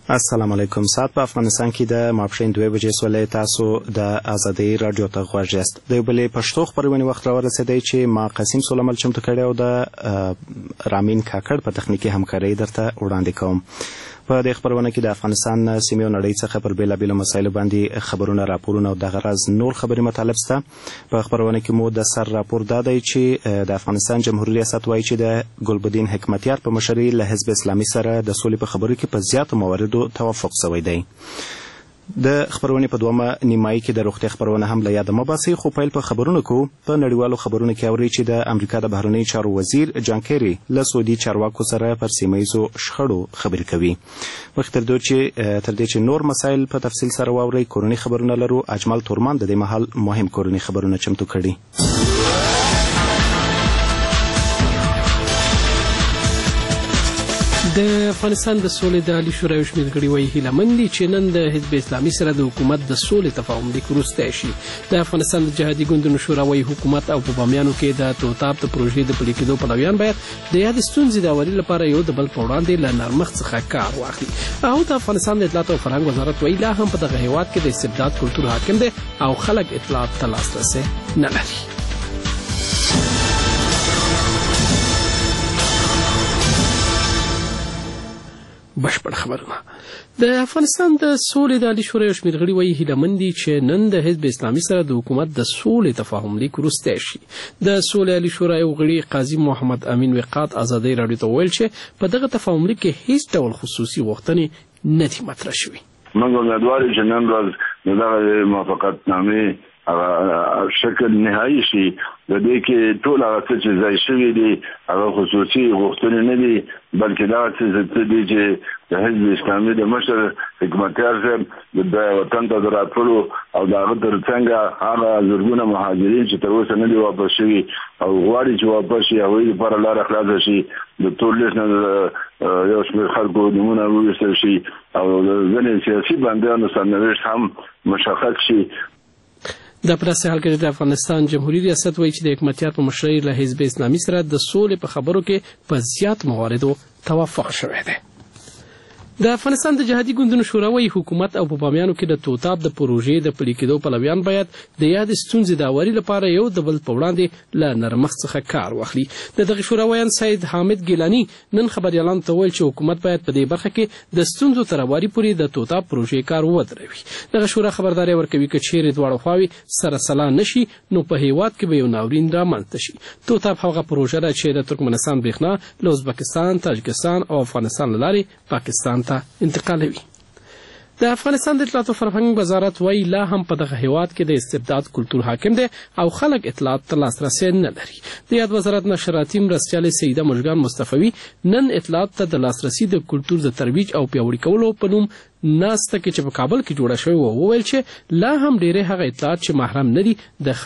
السلام علیکم. ساعت په افغانستان کې د ماپښین 2 بجې سولې. تاسو د ازادي رادیو ته غوږ یاست. د بلې پښتو خبرونه وخت راورسېدی چې ما قاسم سلیمل چمتو کړی او د رامین کاکړ په تخنیکی همکاري درته وړاندې کوم. په دې خبرونه کې د افغانستان سیمې او نړۍ څخه پر بیلابیلو مسایلو باندې خبرونه، راپورونه او د غرض نور خبري مطالب سته. په خبرونه کې مو د سر راپور دادی چې د افغانستان جمهوریت ریاست وایي چې د ګلبدین حکمتیار په مشرۍ له حزب اسلامي سره د سولې په خبرو کې په زیاتو مواردو توافق شوی دی. د خبرونه په دومره نیمایي کې د روغتیا خبرونه هم له یاده مباسي، خو پیل په خبرونو کو په نړیوالو خبرونو کې اوري چې د امریکا د بهرنی چارو وزیر جان کیری له سعودي چارواکو سره پر سیمه‌ییزو شخړو خبرې کوي. مخکې تر دې چې نور مسایل په تفصیل سره واوري، کورونی خبرونه لرو. اجمل تورمان د دې مهال مهم کورونی خبرونه چمتو کړي. د افغانستان د سولې د عالی شورا شمېر غړي وایي هیله مند دي چې نن د حزب اسلامي سره د حکومت د سولې تفاهم لیک وروستی شي. د افغانستان د جهادي ګوندونو شورا وایي حکومت او په بامیانو کې د توتاب د پروژې د پلي کېدو پلویان باید د یاد ستونزې د هواري لپاره یو د بل په وړاندې له نرمښت څخه کار واخلي. او د افغانستان د اطلاعات او فرهنګ وزارت وایي لا هم په دغه هیواد کې د استبداد کلتور حاکم دی او خلک اطلاعات ته لاسرسی نه لري. بشپړ خبرونه. د افغانستان د سولې د عالی شورا شمېر غړي وایي هیله مند دي چې نن د حزب اسلامي سره د حکومت د سولې تفاهم لیک وروستی شي. د سولې عالی شورا یو غړي قاضي محمد امین وقات ازادي رادیو ته ویل چې په دغه تفاهم لیک کې هیڅ ډول خصوصي غوښتنې نه دي مطرح شوي. موږ امیدوار یو چې نن ورځ دغه موافقتنامې شکل نهایی شي. د دې کې ټول هغه څه چې ځای شوي دي هغه خصوصي غوښتنې نه دي، بلکې دا څه دي چې د حزب اسلامي د مشر حکمتیار صاحب د وطن ته د راتللو او د هغه تر څنګ هغه زرګونه مهاجرین چې تر اوسه نه دي واپس شوي او غواړي چې واپس شي، هغوی لپاره لاره خلاصه شي. د ټول لیست نه یو شمېر خلکو نومونه وویستل شي او د ځینې سیاسي بندیانو سرنوشت هم مشخص شي. د پراسي حال کې د افغانستان جمهوریت ریاست وایي چې د حکمتیار په مشرۍ له حزب اسلامي سره د سولې په خبرو کې په زیات مواردو توافق شوی دی. د افغانستان د جهادي ګوندونو شورا وایي حکومت او په بامیانو کې د توتاب د پروژې د پلي کېدو پلویان باید د یاد ستونزې د هواري لپاره یو د بل په وړاندې له نرمښت څخه کار واخلي. د دغه شورا ویان سید حامد ګیلاني نن خبریالانو ته ویل چې حکومت باید په دې برخه کې د ستونزو تر هواري پورې د توتاب پروژې کار ودروي. دغه شورا خبرداری ورکوي که چیرې دواړه خواوې سره سلا نشي نو په هیواد کې به یو ناورین رامنځته شي. توتاب هغه پروژه ده چې د ترکمنستان برېښنا له ازبکستان، تاجکستان او افغانستان له لارې پاکستان انتقالوي. د افغانستان د اطلاعات او فرهنګ وزارت وایي لا هم په دغه هیواد کې د استبداد کلتور حاکم دی او خلک اطلاعات ته لاسرسی نه لري. د یاد وزارت نشراتی مرستیالې سیده مژګان مصطفی نن اطلاعات ته د لاسرسي د کلتور د ترویج او پیاوړي کولو په نوم ناسته کې چې په کابل کې جوړه شوې وه وویل چې لا هم ډېری هغه اطلاعات چې محرم نه دي د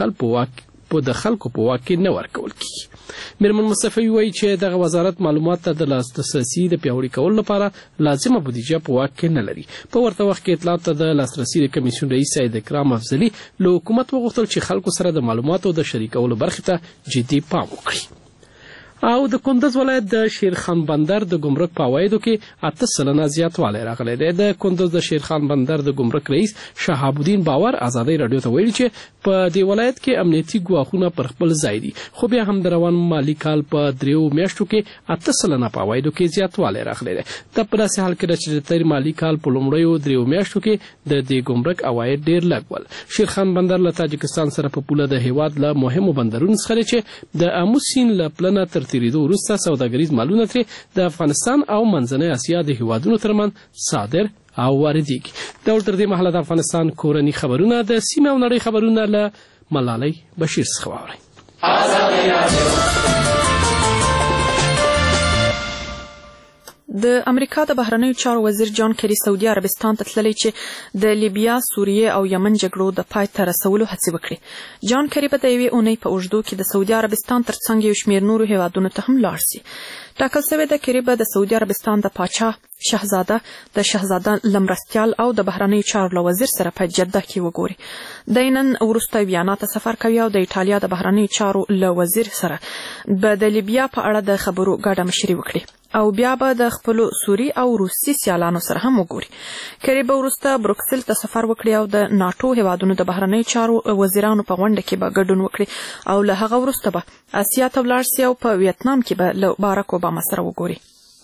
خلکو په واک کې نه ورکول کیږي. میرمن مصطفی وایي چې دغه وزارت معلومات ته د لاسرسي د پیاوړي کولو لپاره لازمه بودیجه په واک کې نه لري. په ورته وخت کې اطلاعات ته د لاسرسي د کمیسیون رئیس سید اکرام افضلي له حکومت وغوښتل چې خلکو سره د معلوماتو د شریکولو برخې ته جدي پام وکړي. او د کندز ولایت د شیرخان بندر د ګمرک په عوایدو کې 8 سلنه زیاتوالی راغلی دی. د کندز د شیرخان بندر د ګمرک رئیس شهاب الدین باور ازادي رادیو ته ویلي چې په دې ولایت کې امنیتي ګواښونه پر خپل ځای دي، خو بیا هم د روان مالي کال په 3 میاشتو کې 8 سلنه په عوایدو کې زیاتوالی راغلی دی. د په داسې حال کې چې د تیر مالي کال په لومړیو 3 میاشتو کې د دې ګمرک عواید ډېر لږ ول. شیرخان بندر له تاجکستان سره په پوله د هیواد له مهمو بندرونو څخه دی چې د آمو سیند له پلنه تر تیریدو وروسته سوداګریز مالونه ترې د افغانستان او منځنۍ اسیا د هیوادونو ترمنځ صادر او واردېږي. دا تر دې مهاله د افغانستان کورني خبرونه د سیمې او نړۍ خبرونه له ملالۍ بشیر څخه واورئ. د امریکا د بهرنیو چارو وزیر جان کیری سعودي عربستان ته تللی چې د لیبیا، سوریې او یمن جګړو د پای ته رسولو هڅې وکړي. جان کیری به د یوې اونۍ په اوږدو کې د سعودي عربستان ترڅنګ یو شمېر نورو هیوادونو ته هم لاړ سي. ټاکل شوې ده کېری به د سعودي عربستان د پاچا شهزاده لمرستیال او د بهرنیو چارو وزیر سره په جده کې وګوري. د نن وروسته ویانا ته سفر کوي او د ایټالیا د بهرنیو چارو وزیر سره به د لیبیا په اړه د خبرو ګډه مشري وکړي او بیا به د خپل سوري او روسي سیالانو سره هم وګوري. کېری به وروسته بروکسل ته سفر وکړي او د ناتو هیوادونو د بهرنیو چارو وزیرانو په غونډه کې به ګډون وکړي او له هغه وروسته به اسیا ته ولاړ شي او په ویتنام کې به له باراک اوباما سره وګوري.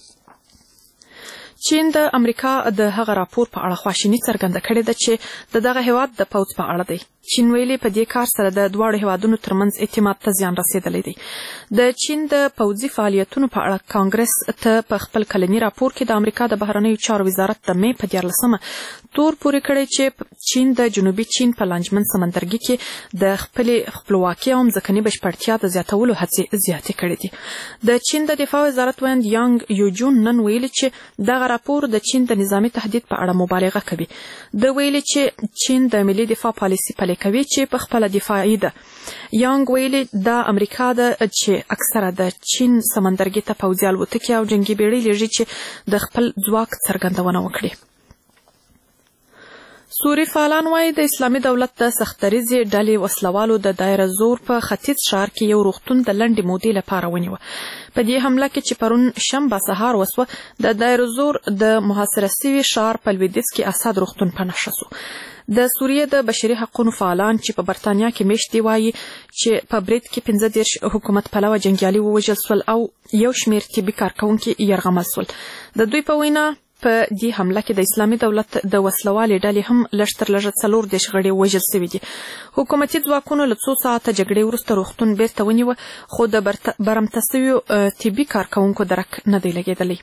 چین د امریکا د هغه راپور په اړه خواشیني څرګنده کړې ده چې دغه هیواد د پوځ په اړه دی. چین ویلي په دې کار سره د دواړو هیوادونو ترمنځ اعتماد ته زیان رسیدلی دی. د چین د پوځي فعالیتونو په اړه کانګرس ته په خپل کلني راپور کې د امریکا د بهرنیو چارو وزارت د مې په 14مه تور پورې کړی چې چین د جنوبي چین په لانجمن سمندرګي کې د خپل خپلواکي او ځمکني بشپړتیا د زیاتولو هڅې زیاتې کړې دي. د چین د دفاع وزارت ویاند یانګ یوجون نن ویلي چې دغه راپور د چین د نظامی تهدید په اړه مبالغه کوي. د ویلي چې چین د ملي دفاع پالیسي پلي کوي چې په خپل دفاعي ده. یانګ ویلي د امریکا د چې اکثره د چین سمندرګي ته پوځي الوتکې او جنگي بیړۍ لېږي چې د خپل ځواک څرګندونه وکړي. سوري فعالان وايي د اسلامي دولت د سختدریزې ډلې وسلوالو د دایره زور په ختیځ ښار کې یو روغتون د لنډې مودې لپاره ونیوه. په دې حمله کې چې پرون شنبه سهار وسوه د دایره زور د محاصره شوي ښار په لویدیځ کې اسد روغتون په نښه شو. د سوریې د بشري حقوقو فعالان چې په برتانیا کې میشت دی وایي چې په برید کې 15 حکومت پلوه جنګیالي ووژل سول او یو شمېر طبي کارکونکي یرغمل سول. د دوی په وینا په دې حمله کې د اسلامي دولت د وسلوالې ډلې هم لږ تر لږه 40 غړي وژل شوي دي. حکومتي ځواکونو له 2 ساعته جګړې وروسته روغتون بیرته ونیوه خو د برمته شویو طبي کارکونکو درک نه دی لګېدلی.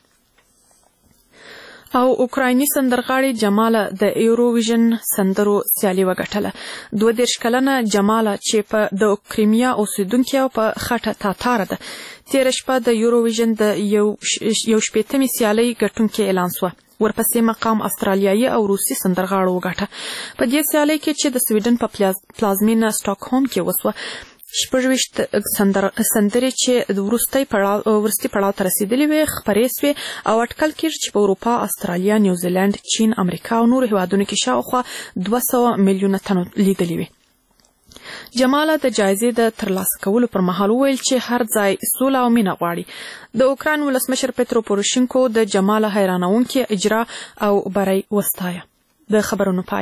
او اوکرایني سندرغاړي جماله د ایروویژن سندرو سیالي وګټله. 22 کلنه جماله چې په د کریمیا اوسیدونکې او په خټه تاتاره ده تېره شپه د ایروویژن د یو شپېتمې سیالۍ ګټونکې اعلان سوه. ورپسې مقام استرالیایي او روسي سندرغاړو وګټه. په دې سیالۍ کې چې د سویډن په پلازمینه سټاکهولم کې وسوه 26 سندرې چې وروستي پړاو ته رسیدلې وې خپرې سوې او اټکل کېږي چې په اروپا، استرالیا، نیوزیلند، چین، امریکا او نورو هیوادونو کې شاوخوا 200 میلیونه تنو لیدلې وې. جماله د جایزې د ترلاسه کولو پر مهال وویل چې هر ځای سوله او مینه غواړي. د اوکراین ولسمشر پترو پوروشینکو د جماله حیرانونکې اجرا او بری وستایه. د خبرونو پای.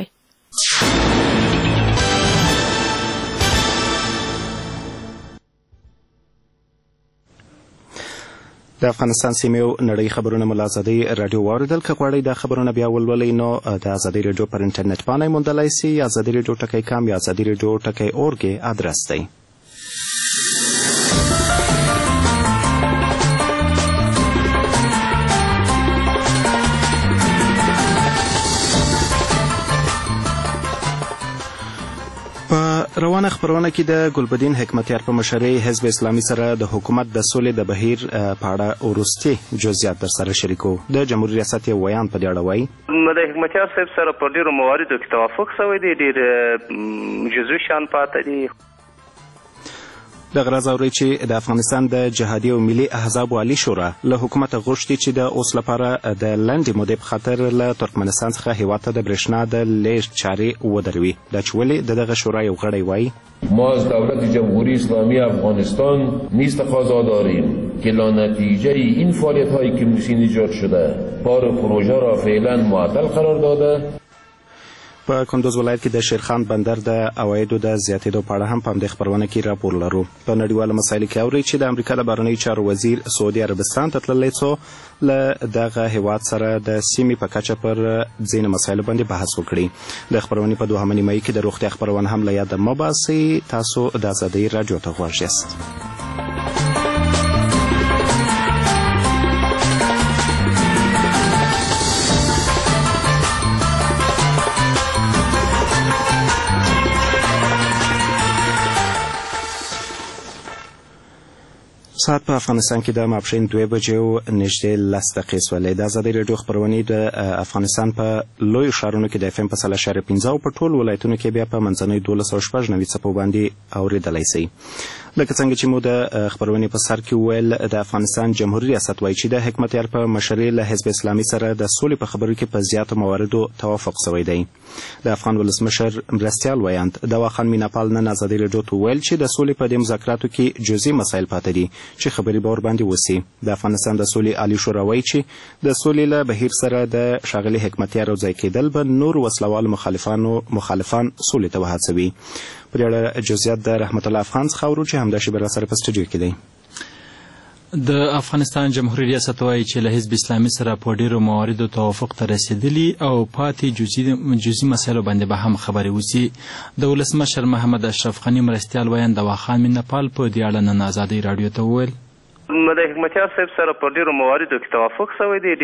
د افغانستان سیمې او نړۍ خبرونه مو له ازادۍ راډیو واوریدل. که غواړئ دا خبرونه بیا ولولئ نو د ازادۍ راډیو پر انټرنیټ باندې موندلی سئ. ازادۍ راډیو .com یا ازادۍ راډیو .org ادرس دی. روانه خبرونه کې د ګلبدین حکمتیار په مشرۍ حزب اسلامي سره د حکومت د سولې د بهیر په اړه وروستي جزئیات در سره شریکو. د جمهوریت ریاست یو بیان په دې اړه وایي د حکمتیار صاحب سره په ډیرو مواردو کې توافق شوی دی، ډیر جزوي شان پاتې دي. دغه راز اوري چې د افغانستان د جهادي او ملي احزاب عالی شورا له حکومت غوښتي چې د اوس لپاره د لنډې مودې په خاطر له ترکمنستان څخه هیواد ته د برېښنا د لیږد چارې ودروي. دا چې ولې د دغه شورا یو غړی وایي ما از دولت جمهوری اسلامی افغانستان نیز تقاضا داریم که لانتیجه این فعالیت‌هایی که نوشین ایجاد شده کار پروژه را فعلا معطل قرار داده. په کندوز ولایت کې د شیرخان بندر د عوایدو د زیاتېدو په اړه هم په همدې خپرونه کې راپور لرو. په نړیوالو مسایلو کې اورئ چې د امریکا د بهرنیو چارو وزیر سعودي عربستان ته تللی څو له دغه هیواد سره د سیمې په کچه پر ځینو مسایلو باندې بحث وکړي. د خپرونې په 2مه نیمایي کې د روغتیا خپرونه هم له یاده مه باسئ. تاسو د ازادۍ راډیو ته غوږ یاست. ساعت په افغانستان کې د ماپښین 2 بجې نږدې 10 دقیقې سولې د ازادي راډیو خبرونه د افغانستان په لوی ښارونو کې د FM په 3.15 په ټول ولایتونو کې بیا په منځنۍ 1290 څپو باندې اوریدلای شي. لکه څنګه چې مو د خبرونه په سر کې ویل د افغانستان جمهوریت ریاست وایي چې د حکمت یار په مشرۍ له حزب اسلامي سره د سولې په خبرو کې په زیاتو مواردو توافق شوی دی. د افغان ولسمشر مرستیال ویاند دوا خان میناپال نن ازادي راډیو ته ویل چې د سولې په دې مذاکراتو کې جزئي مسایل پاتې دي چې خبري به ورباندې وسی. د افغانستان د سولې عالی شورا وایي چې د سولې له بهیر سره د شاغلي حکمت یار ځای کېدل به نور وسلوال مخالفان سولې ته وهڅوي. پر اړه جزئیات د رحمت الله افغان څخه ورو چې همدا شی بر سره په سټوډیو کې دی. د افغانستان جمهوریت ریاست وایي چې له حزب اسلامي سره په ډیرو مواردو توافق ته رسیدلی او پاتې جزئي مسایلو باندې به هم خبرې وسی. د ولسمشر محمد اشرف غني مرستیال ویاند دوا خان میناپال په دې اړه نن ازادي راډیو ته وویل د حکمت یار صاحب سره په ډیرو مواردو کې توافق شوی دی.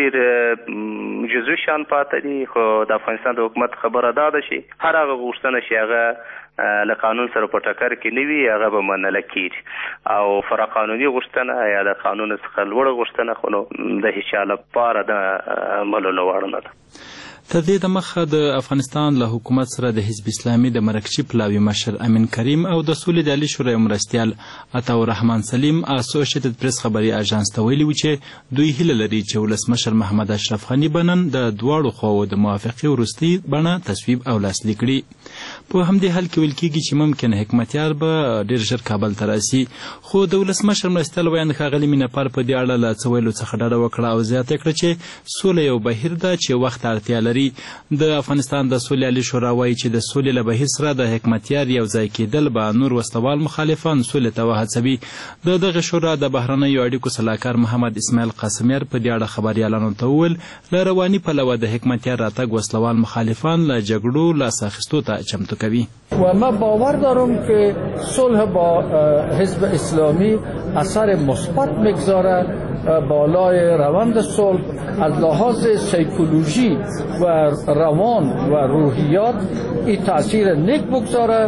ډیر جزئي شان پاتې دي خو د افغانستان د حکومت خبره دا ده چې هر هغه غوښتنه چې هغه له قانون سره په ټکر کې نه وي هغه به منل کېږي او فرا قانوني غوښتنه یا د قانون څخه لوړه غوښتنه خو نو د هیڅ چا لپاره د منلو وړ نه ده. تر دې دمخه د افغانستان له حکومت سره د حزب اسلامي د مرکزي پلاوي مشر امین کریم او د سولې د عالی شورا مرستیال عطاء الرحمن سلیم اسوسییټډ پریس خبري اژانس ته ویلي و چې دوی هیله لري چې ولسمشر محمد اشرف غني بنن د دواړو خواو د موافقې وروستي بڼه تصویب او لاسلیک کړي. په همدې حال کې ویل کېږي چې ممکن حکمت یار به ډیر ژر کابل ته راسي. خو د ولسمشر مرستیال ویاند ښاغلي میناپال په دې اړه له څه ویلو څخه ډډه وکړه او زیاته کړه چې سوله یو بهیر ده چې وخت اړتیا لري. د افغانستان د سولې عالی شورا وایي چې د سولې له بهیر سره د حکمت یار یو ځای کېدل به نور وسلوال مخالفان سولې ته وهڅوي. د دغه شورا د بهرنیو اړیکو سلاکار محمد اسماعیل قاسمیار په دې اړه خبریالانو ته وویل له رواني پلوه د حکمت یار راتګ وسلوال مخالفان له جګړو لاس اخیستو ته چمتو کوي. و من باور دارم که صلح با حزب اسلامی اثر مثبت میگذاره بالای روند صلح از لحاظ سیکولوژی و روان و روحیات این تاثیر نیک بگذاره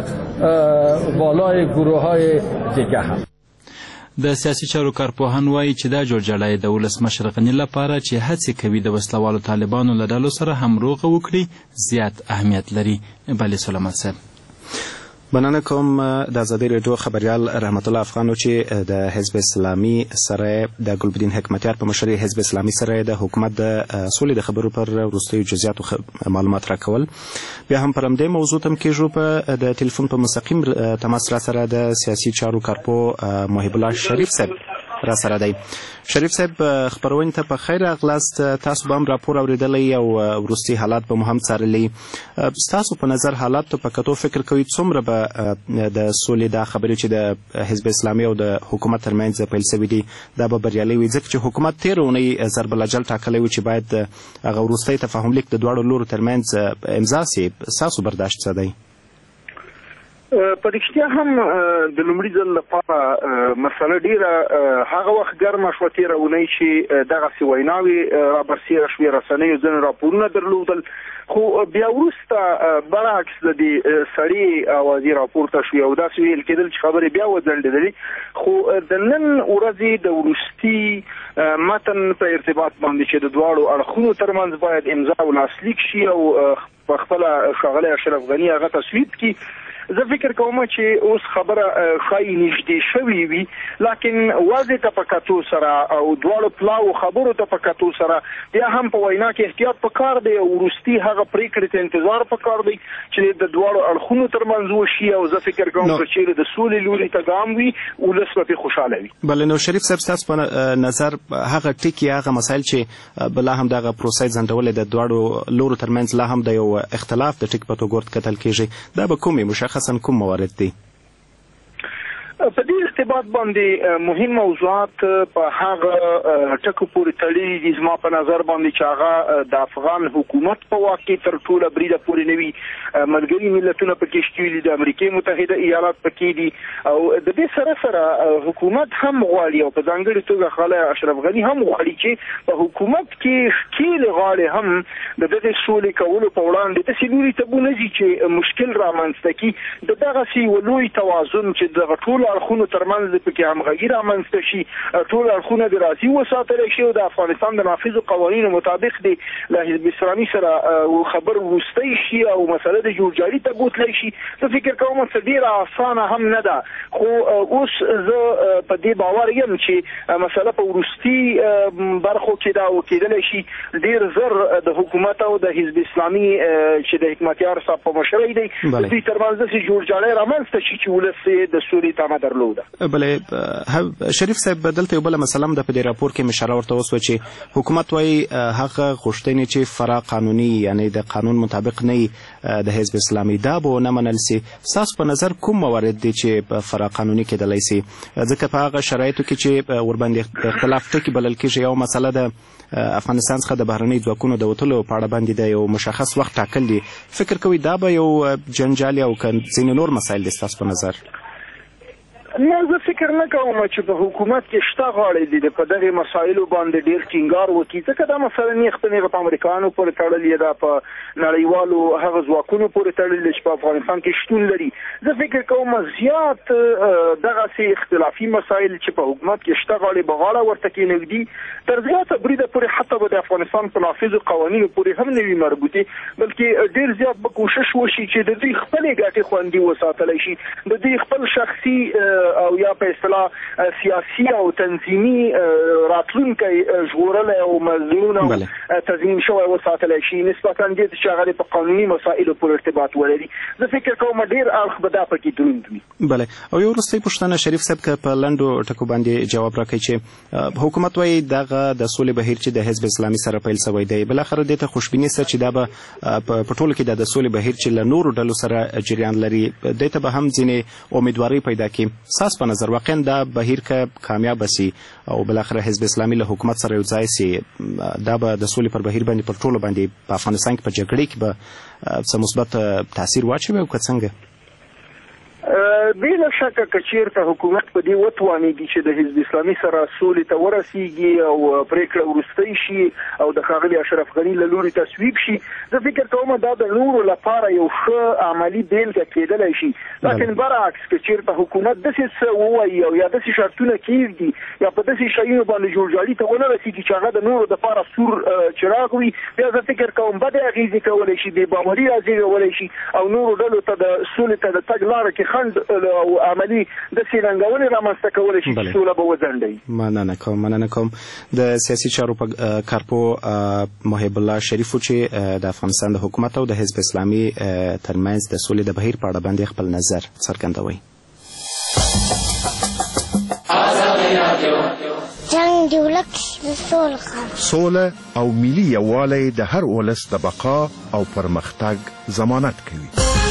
بالای گروه های دیگه هم. د سیاسي چارو کارپوهان وایي چې دا جوړجاړی د ولسمشر غني لپاره چې هڅې کوي د وسلوالو طالبانو له ډلو سره همروغه وکړي زیات اهمیت لري. بلی سلامت صاحب. مننه کوم د ازادي راډیو خبريال رحمت الله افغانو چې د حزب اسلامي سره د ګلبدین حکمتیار په مشرۍ حزب اسلامي سره د حکومت د سولې د خبرو پر وروستیو جزئیاتو معلومات راکول. بیا هم پر همدې موضوع تم کېږو په د ټلیفون په مستقیم تماس را سره د سیاسي چارو کارپو محب الله شریف صاحب را سره دی. شریف صاحب خبرونه ته په خیر اغلاست. تاسو به هم راپور اوریدلی او وروستي حالات به مو هم څارلی. ستاسو په نظر حالات ته په کتو فکر کوئ څومره به د سولې دا خبرې چې د حزب اسلامي او د حکومت ترمنځ پیل شوي دي دا به بریالي وي ځکه چې حکومت تېره اونۍ ضرب الاجل ټاکلی و چې باید هغه وروستی تفاهم لیک د دواړو لورو ترمنځ امضا سي. ستاسو برداشت څه دی؟ په رښتیا هم د لومړي ځل لپاره مسله ډیره هغه وخت ګرمه شوه تېره اونۍ چې دغسې ویناوې رابرسېره شوې رسنیو ځینې راپورونه درلودل خو بیا وروسته برعکس د دې سړې اوازې راپورته شوې او داسې ویل کېدل چې خبرې بیا وځنډېدلې خو د نن ورځې د وروستي متن په ارتباط باندې چې د دواړو اړخونو ترمنځ باید امضا او لاسلیک شي او په خپله ښاغلی اشرف غني هغه تصویب کړي. زه فکر کوم چې اوس خبره ښایي نږدې شوې وي لکن وضع ته په کتو سره او دواړو پلاو خبرو ته په کتو سره بیا هم په وینا کې احتیاط پکار دی او وروستي هغه پریکړې ته انتظار پکار دی چې د دواړو اړخونو ترمنځ وشي او زه فکر کوم چې چیرې د سولې لوري ته ګام وي ولس به پرې خوشحاله وي. بله نو شریف صاحب ستاسو په نظر هغه ټکي هغه مسایل چې بلا هم دغه پروسې ځنډولې د دواړو لورو ترمنځ لا هم د یو اختلاف د ټک په توګه کتل کېږي دا به کومې مشخصا کوم موارد دي؟ په دې ارتباط باندې مهم موضوعات په هغه ټکو پورې تړلي دي زما په نظر باندې چې هغه د افغان حکومت په واک کې تر ټوله بریده پورې نه وي. ملګري ملتونه پکې شته دي، د امریکې متحده ایالات پکې دي او د دې سره سره حکومت هم غواړي او په ځانګړې توګه خاله اشرف غني هم غواړي چې په حکومت کې ښکېلې غاړې هم د دغې سولې کولو په وړاندې داسې لوري ته ونه ځي چې مشکل رامنځته کړي. د دغسې یو لوی توازن چې دغه ټول ټول اړخونو ترمنځ پکې همغږي رامنځته شي، ټول اړخونه د راضي وساتل شي او د افغانستان د نافذو قوانینو مطابق د حزب اسلامي سره خبر وروستی شي او مسله د جوړجاړي ته بوتلی شي. زه فکر کوم چې ډیره اسانه هم نه ده، خو اوس زه په دې باور یم چې مسله په وروستي برخو کې دا وکیدلی شي ډیر زر د حکومت او د حزب اسلامي چې د حکمتیار صاحب په مشرۍ دی د دوی ترمنځ داسې جوړجاړی رامنځته شي چې ولس د سولې تمه درلوده. بلې شریف صاحب دلته یو بله مسله هم ده، په دې راپور کې مې اشاره ورته وسوه چې حکومت وایي هغه غوښتنې چې فرا قانوني یعنی د قانون مطابق نه د حزب اسلامي دا به ونه منل سي. ستاسو په نظر کوم موارد دي چې فرا قانوني کېدلی سي؟ ځکه په هغه شرایطو کې چې ورباندې اختلاف ټکي بلل کېږي، یو مسله د افغانستان څخه د بهرنۍ ځواکونو د وتلو په اړه باندې د یو مشخص وخت ټاکل دي. فکر کوئ دا به یو جنجال او ځینې نور مسایل دي ستاسو په نظر؟ نه، زه فکر نه کوم چې په حکومت کې شته غاړې دي په دغه مسایلو باندې ډیر ټینګار وکړي، ځکه دا مسله نیغه په امریکایانو پورې تړلې ده، په نړیوالو هغه ځواکونو پورې تړلې چې په افغانستان کې شتون لري. زه فکر کوم زیات دغسې اختلافي مسایل چې په حکومت کې شته غاړې به غاړه ورته کېنږدي تر زیاته بریده پورې، حتی به د افغانستان په نافذو قوانینو پورې هم نه وي مربوطې، بلکې ډیر زیات به کوشش وشي چې د دوی خپلې ګټې خوندي وساتلی شي، د دوی خپل شخصي او یا په اصطلاح سیاسي او تنظیمي راتلونکی ژغورلی او مضمون او تضمین شوی وساتلی شي نسبتا دې چې هغه په قانوني مسایلو پورې ارتباط ولري. زه فکر کوم ډېر اړخ به دا پکې دروند وي. بله، او یو وروستۍ پوښتنه شریف صاحب که په لنډو ټکو باندې جواب راکړئ چې حکومت وایي دغه د سولې بهیر چې د حزب اسلامي سره پیل شوی دی بالاخره دې ته خوشبیني سته چې دا به په ټولو کې د سولې بهیر چې له نورو ډلو سره جریان لري دې ته به هم ځینې امیدواري پیدا کړي. ستاسو په نظر واقعا دا بهیر که کامیاب سي او بالاخره حزب اسلامي له حکومت سره یو ځای سي دا به د سولې پر بهیر باندې پر ټولو باندې په افغانستان کې په جګړې کې به څه مثبت تاثیر واچوي او که څنګه؟ بلا شکه که چیرته حکومت په دې وتوانېږي چې د حزب اسلامي سره سولې ته ورسیږي او پرېکړه وروستۍ شي او د ښاغلي اشرف غني له لوري تصویب شي، زه فکر کوم دا د نورو لپاره یو ښه عملي بېلګه کېدلی شي. لکن برعکس که چیرته حکومت داسې څه ووایي او یا داسې شرطونه کېږدي یا په داسې شیانو باندې جوړجاړي ته ونه رسېږي چې هغه د نورو دپاره سور چراغ وي، بیا زه فکر کوم بدې اغېزې کولی شي، بې باوري رازېږولی شي او نورو ډلو ته د سولې ته د تګ لاره کې خنډ او عملی د سیرنګونې رامنځته کولی شي چې سوله به وځنډوي. مننه کوم. د سیاسي چارو کارپو محب الله شریفو چې د افغانستان د حکومت او د حزب اسلامي ترمنځ د سولې د بهیر په اړه باندې خپل نظر څرګندوي. جنگ د ولس سوله او ملي یووالی د هر ولس د بقا او پرمختګ ضمانت کوي.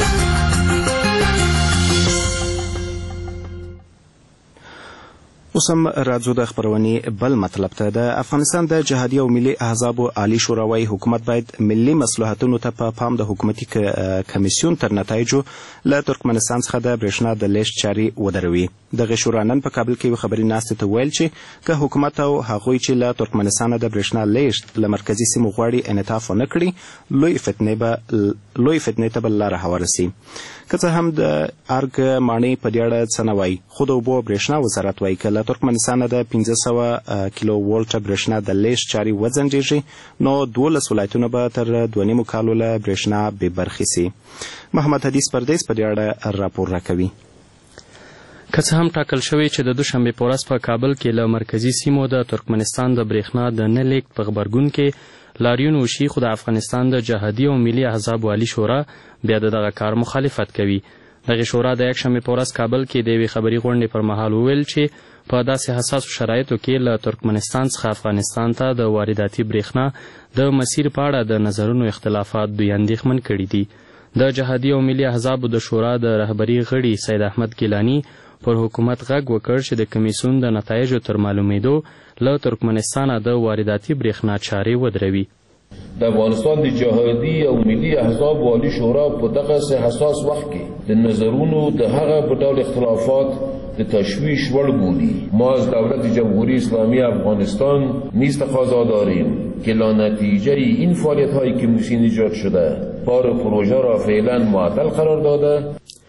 اوس هم راځو د خبرونې بل مطلب ته. د افغانستان د جهادي او ملي احزابو عالی شورا وايي حکومت باید ملي مصلحتونو ته په پام د حکومتي کمیسیون تر نتایجو له ترکمنستان څخه د برېښنا د لیږد چارې ودروي. دغه شورا نن په کابل کې یوې خبري ناستې ته ویل چې که حکومت او هغوی چې له ترکمنستانه د برېښنا لیږد له مرکزي سیمو غواړي انعطاف ونه کړي لوی فتنې ته به لاره هواره سي. که څه هم د ارګ ماڼۍ په دې اړه څه نه وایي، خو د اوبو برېښنا وزارت وایي که له ترکمنستانه د 1500 کیلو وولټه برېښنا د لیږد چارې وځنډېږي نو 12 ولایتونه به تر 2.5 کالو له برېښنا بې برخې سي. محمد حدیث پردیس په دې اړه راپور راکوي. که څه هم ټاکل شوی چې د دوشنبې په ورځ په کابل کې له مرکزي سیمو د ترکمنستان د برېښنا د نه لیږد په غبرګون کې لاریون وشي، خو د افغانستان د جهادي او ملي احزاب عالی شورا بیا دغه کار مخالفت کوي. دغه شورا د یکشنبې په ورځ کابل کې د یوې خبري غونډې پر مهال وویل چې په داسې حساسو شرایطو کې له ترکمنستان څخه افغانستان ته د وارداتي برېښنا د مسیر په اړه د نظرونو اختلافات دوی اندېښمن کړي دي. د جهادي او ملي احزابو د شورا د رهبري غړي سید احمد ګیلاني پر حکومت غږ وکړ چې د کمیسیون د نتایجو تر معلومېدو له ترکمنستانه د وارداتي برېښنا چارې ودروي. د افغانستان د جهادي او ملي احزاب عالی شورا په دغه حساس وخت کې د نظرونو د هغه په ډول اختلافات د تشویش وړ بودی. ما از دولت جمهوری اسلامی افغانستان نیز تقاضا داریم که لانتیجه این فعالیت‌های کمیسیون ایجاد شده کار پروژه را فعلا معطل قرار داده.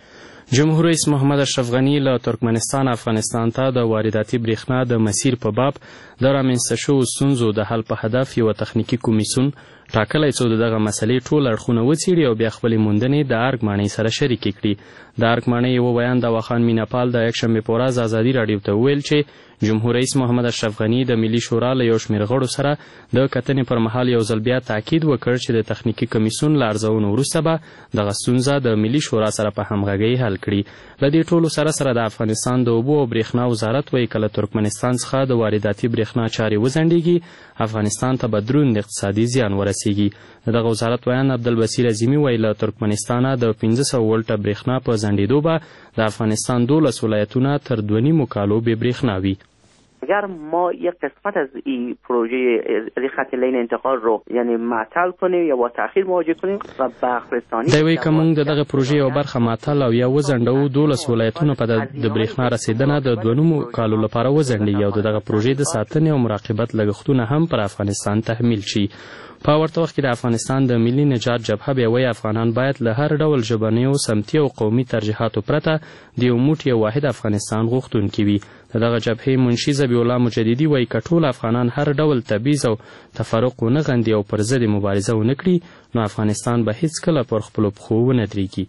جمهور رئیس محمد اشرف غنی له ترکمنستان افغانستان ته د وارداتي برېښنا د مسیر په باب د رامنځته شوو ستونزو د حل په هدف یوه تخنیکي کمیسیون ټاکلی څو دغه مسلې ټول اړخونه وڅېړي او بیا خپلې موندنې د ارګ ماڼۍ سره شریکې کړي. د ارګ ماڼۍ یوه بیان د واخان میناپال د یکشنبې په ورځ ازادي راډیو ته وویل چې جمهور رئیس محمد اشرف غنی د ملي شورا له یو شمېر غړو سره د کتنې پر مهال یو ځل بیا تاکید وکړ چې د تخنیکي کمیسیون له ارزونو وروسته به دغه ستونزه د ملي شورا سره په همغږۍ حل کړي. له دې ټولو سره د افغانستان د اوبو او برېښنا وزارت وایي که له ترکمنستان څخه د وارداتي برېښنا چارې وځنډېږي افغانستان ته به دروند اقتصادي زیان ورسیږي. د دغه وزارت ویان عبدالبصیر عظیمي وایي له ترکمنستانه د 1500 ولټه برېښنا په ځنډېدو به د افغانستان 12 ولایتونه تر 2.5 کالو بې برېښنا وي. اگر ما یک قسمت از این پروژه خط لین انتقال رو یعنی معطل کنیم یا با تأخیر مواجه کنیم و برق رسانی دوی که موږ دغه پروژې یو برخه معطل او یا وځنډو 12 ولایتونو په د برېښنا رسیدنه د 2.5 کالو لپاره وځنډي او دغه پروژې د ساتنې او مراقبت لګښتونه هم پر افغانستان تحمیل شي. په ورته وخت کې د افغانستان د ملي نجات جبهه بیا وایي افغانان باید له هر ډول ژبنیو سمتي او قومي ترجیحاتو پرته د یو موټی واحد افغانستان غوښتونکي وي. د دغه جبهې منشي ذبیح الله مجددي وایي که ټول افغانان هر ډول تبعیض او تفرق ونه غندي او پر ضد مبارزه ونه کړي نو افغانستان به هیڅکله پر خپلو پښو ونه درېږي.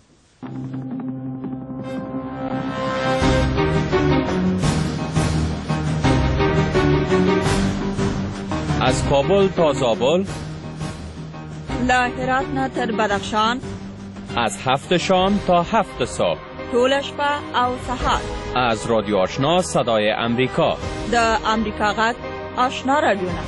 از کابل تا زابل، له هرات نه تر بدخشان، از 7 شام تا 7 صبح، ټوله شپه او سهار، از رادیو آشنا صدای امریکا، د امریکا غږ آشنا رادیوونه.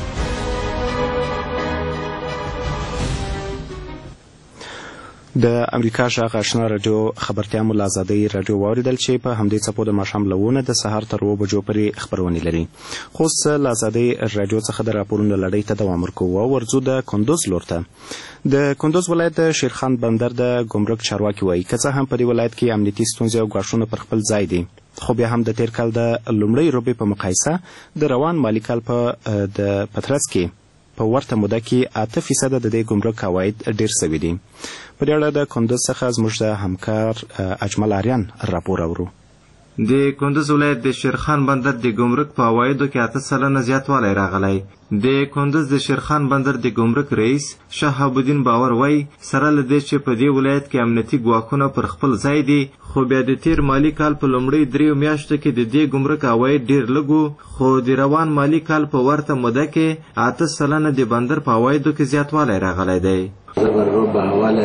د امریکا غږ آشنا رادیو خبرتیا مو له ازادۍ رادیو واوریدل چې په همدې څپو د ماښام له 9 د سهار تر 2 بجو پورې خپرونې لري. خو اوس له ازادۍ رادیو څخه د راپورونو لړۍ ته دوام ورکوو او ورځو د کندوز لور ته. د کندوز ولایت د شیرخان بندر د ګمرک چارواکي وایي که څه هم په دې ولایت کې امنیتي ستونزې او ګواښونه پر خپل ځای دي خو بیا هم د تیر کال د لومړۍ روبې په مقایسه د روان مالي کال په پترس کې په ورته موده کې 8% د دې ګمرک عواید ډیر شوي دي. په دې اړه د کندوز څخه زموږ د همکار اجمل آریان راپور اورو. د کندوز ولایت د شیرخان بندر د ګمرک په عوایدو کې 8% زیاتوالی راغلی. د کندوز د شیرخان بندر د ګمرک رئیس شهاب الدین باور وایي سره له دې چې په دې ولایت کې امنیتي ګواښونه پر خپل ځای دي خو بیا د تیر مالي کال په لومړۍ 3 میاشتو کې د دې ګمرک عواید ډیر لږ خو د روان مالي کال په ورته موده کې 8% د بندر په عوایدو کې زیاتوالی راغلی دی. بر رو به حوال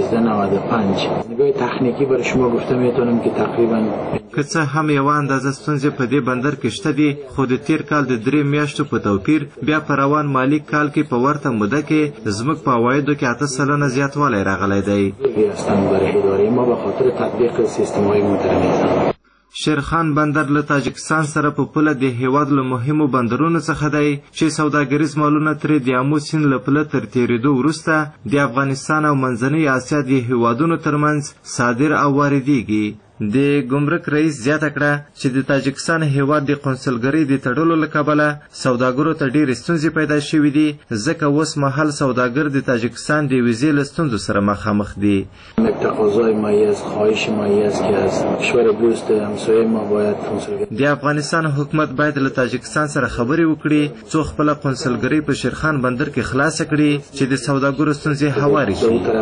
1395 نگاه تکنیکی برای شما گفته میتونم که تقریبا که څه هم یوه اندازه ستونزې په دې بندر کې شته دي خو د تیر کال د 3 میاشتو په توپیر بیا په روان مالي کال کې په ورته موده کې زموږ په عوایدو کې 8% زیاتوالی راغلی دی. برای اداره ما به خاطر تطبیق سیستم‌های متنوع شیرخان بندر له تاجکستان سره په پوله د هیواد له مهمو بندرونو څخه دی چې سوداګریز مالونه ترې د آمو سیند له پوله تر تېرېدو وروسته د افغانستان او منځنۍ اسیا د هیوادونو ترمنځ صادر او واردېږي. د ګمرک رئیس زیاته کړه چې د تاجکستان هیواد د قونسلګرۍ د تړلو له کبله سوداګرو ته ډېرې ستونزې پیدا شوي دي ځکه اوس مهال سوداګر د تاجکستان د ویزې له ستونزو سره مخامخ دي. تقاضای مایی است، خواهش مایی است که از کشور دوست همسایه ما باید قونسلګرۍ د افغانستان حکومت باید له تاجکستان سره خبرې وکړي څو خپله قونسلګرۍ په شیرخان بندر کې خلاصه کړي چې د سوداګرو ستونزې هوارې